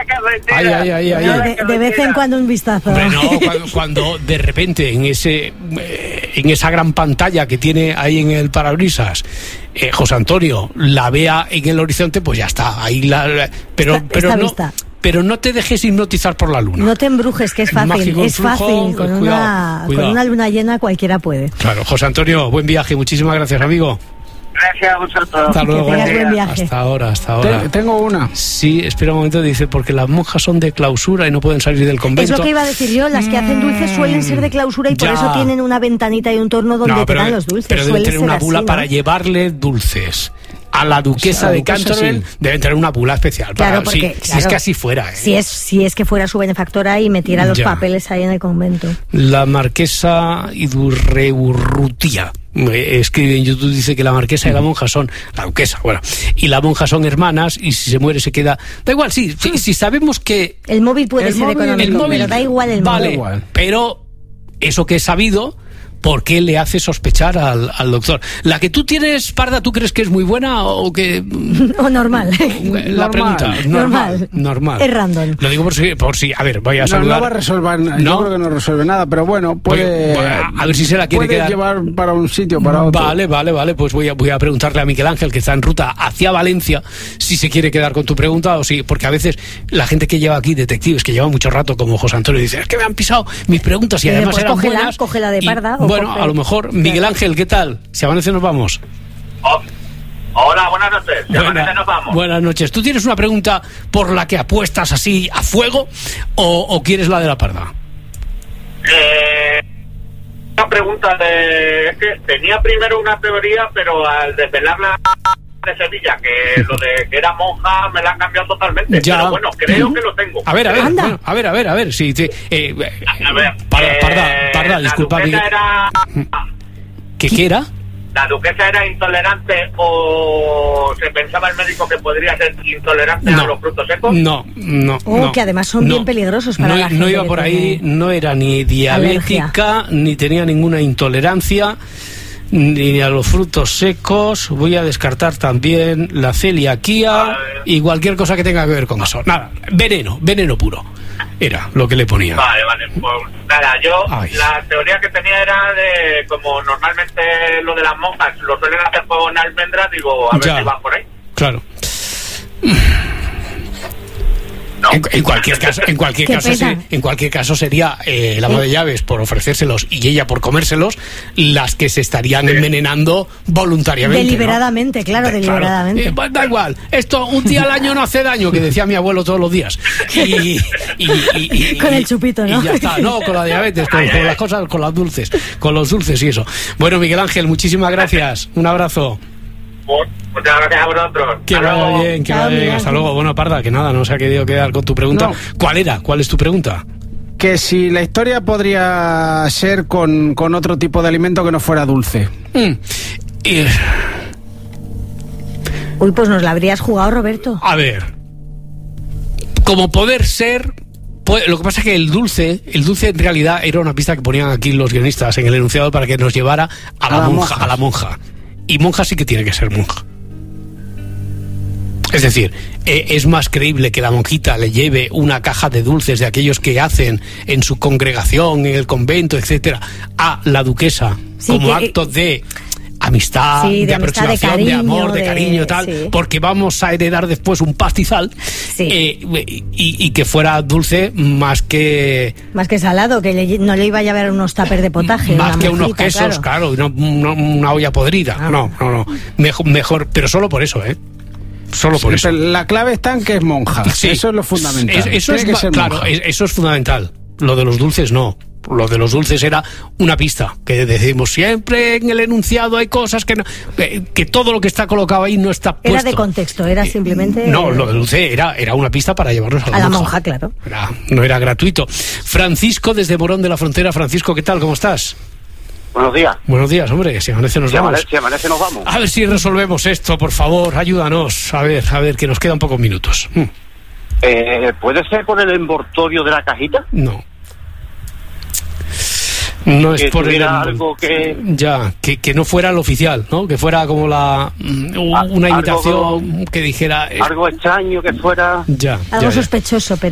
Ay, ay, ay, ay, de, de vez en cuando un vistazo. Hombre, no, cuando, cuando de repente en ese eh, en esa gran pantalla que tiene ahí en el parabrisas, eh, José Antonio la vea en el horizonte, pues ya está. Ahí la, la pero está, pero está no. Vista. Pero no te dejes hipnotizar por la luna. No te embrujes, que es fácil. Es flujo, fácil. Con, cuidado, una, cuidado. con una luna llena cualquiera puede. Claro, José Antonio, buen viaje. Muchísimas gracias, amigo. Gracias a vosotros. Hasta luego. Que tengas buen viaje. Hasta ahora, hasta ahora. Te, tengo una. Sí, espera un momento, dice, porque las monjas son de clausura y no pueden salir del convento. Es lo que iba a decir yo, las que hacen dulces suelen ser de clausura y ya. por eso tienen una ventanita y un torno donde no, te pero, dan los dulces. Pero deben Suele tener una ser bula así, ¿no? para llevarle dulces. A la duquesa, o sea, la duquesa de Canterbury sí. Deben tener una bula especial. Claro, para, porque, si, claro, si es que así fuera. ¿eh? Si es, si es que fuera su benefactora y metiera los ya. papeles ahí en el convento. La marquesa Idurreurrutia escribe en YouTube, dice que la marquesa y la monja son, la duquesa, bueno, y la monja son hermanas y si se muere se queda, da igual, sí, sí si sabemos que... El móvil puede el ser móvil, económico, el móvil, pero da igual el vale, móvil. Pero eso que es sabido... ¿Por qué le hace sospechar al, al doctor? ¿La que tú tienes, Parda, tú crees que es muy buena o que...? O normal. La normal. pregunta. Normal. Normal. Normal. Es random. Lo digo por si... Por si a ver, voy a no, saludar... No va a resolver nada. ¿No? Yo creo que no resuelve nada, pero bueno, puede... Voy, voy a, a ver si se la quiere puede quedar... llevar para un sitio, para otro. Vale, vale, vale. Pues voy a, voy a preguntarle a Miguel Ángel, que está en ruta hacia Valencia, si se quiere quedar con tu pregunta o si... Porque a veces la gente que lleva aquí, detectives, que lleva mucho rato, como José Antonio, dice, es que me han pisado mis preguntas y, y además eran cógela, buenas. Cógela de Parda. Y, o bueno, coge... a lo mejor... Miguel Ángel, ¿qué tal? Si amanece nos vamos. Oh. Hola, buenas noches. Si Buena, amanece nos vamos. Buenas noches. ¿Tú tienes una pregunta por la que apuestas así a fuego o, o quieres la de la Parda? Eh, una pregunta de... Es que tenía primero una teoría, pero al desvelarla de Sevilla, que lo de que era monja me la han cambiado totalmente. Ya. Pero bueno, creo que lo tengo. A ver, a ver, bueno, a ver, a ver, a ver. Sí, sí, eh, a ver, Parda, eh, Parda, Parda, disculpa. La duquesa era... ¿Qué, ¿Qué era? ¿La duquesa era intolerante o se pensaba el médico que podría ser intolerante no, a los frutos secos? No, no. Oh, no, que además son no, bien peligrosos para no, la gente. No iba por ahí, no era ni diabética, alergia. Ni tenía ninguna intolerancia, ni a los frutos secos. Voy a descartar también la celiaquía vale. Y cualquier cosa que tenga que ver con eso. Nada, veneno, veneno puro. Era lo que le ponía. Vale, vale. Pues nada, yo Ay. La teoría que tenía era de como normalmente lo de las monjas lo suelen hacer con almendras, digo, a ver ya. Si va por ahí. Claro. No. En, en cualquier caso, en cualquier caso, se, en cualquier caso sería eh, el ama de llaves por ofrecérselos y ella por comérselos las que se estarían sí. envenenando voluntariamente. Deliberadamente, ¿no? claro, de, deliberadamente. Claro. Eh, pues da igual, esto un día al año no hace daño, que decía mi abuelo todos los días. Y, y, y, y con el chupito, ¿no? Y ya está, no, con la diabetes, con, con las cosas, con las dulces, con los dulces y eso. Bueno, Miguel Ángel, muchísimas gracias. Un abrazo. Muchas gracias a vosotros. Que vaya bien, que vaya bien. Hasta luego. Bueno, Parda, que nada, no se ha querido quedar con tu pregunta. No. ¿Cuál era? ¿Cuál es tu pregunta? Que si la historia podría ser con, con otro tipo de alimento que no fuera dulce. Mm. Y... Uy, pues nos la habrías jugado, Roberto. A ver. Como poder ser... Lo que pasa es que el dulce, el dulce en realidad era una pista que ponían aquí los guionistas en el enunciado para que nos llevara a la, a la monja, monja, a la monja. Y monja sí que tiene que ser monja. Es decir, eh, es más creíble que la monjita le lleve una caja de dulces de aquellos que hacen en su congregación, en el convento, etcétera, a la duquesa sí, como que, acto de amistad, sí, de, de amistad, aproximación, de, cariño, de amor, de, de cariño, tal, sí. Porque vamos a heredar después un pastizal sí. eh, y, y que fuera dulce más que... Más que salado, que le, no le iba a llevar unos tuppers de potaje. Más que mojita, unos quesos, claro, claro no, no, una olla podrida. Ah. No, no, no. Mejor, mejor, pero solo por eso, ¿eh? Solo por sí, eso. La clave está en que es monja. Sí. Eso es lo fundamental. Es, eso es, que ser claro, monja. Eso es fundamental. Lo de los dulces no. lo de los dulces era una pista, que decimos siempre en el enunciado hay cosas que no, que, que todo lo que está colocado ahí no está puesto. Era de contexto, era simplemente... No, lo de dulce era, era una pista para llevarnos a la, a la monja. monja, claro. Era, no era gratuito. Francisco, desde Morón de la Frontera. Francisco, ¿qué tal? ¿Cómo estás? Buenos días. Buenos días, hombre, si amanece nos si vamos. Amanece, si amanece nos vamos. A ver si resolvemos esto, por favor, ayúdanos. A ver, a ver, que nos quedan pocos minutos. Mm. Eh, ¿Puede ser por el envoltorio de la cajita? No. No es que por el algo que ya que, que no fuera el oficial, ¿no? Que fuera como la una imitación algo, que dijera algo extraño que fuera ya algo ya, sospechoso, pero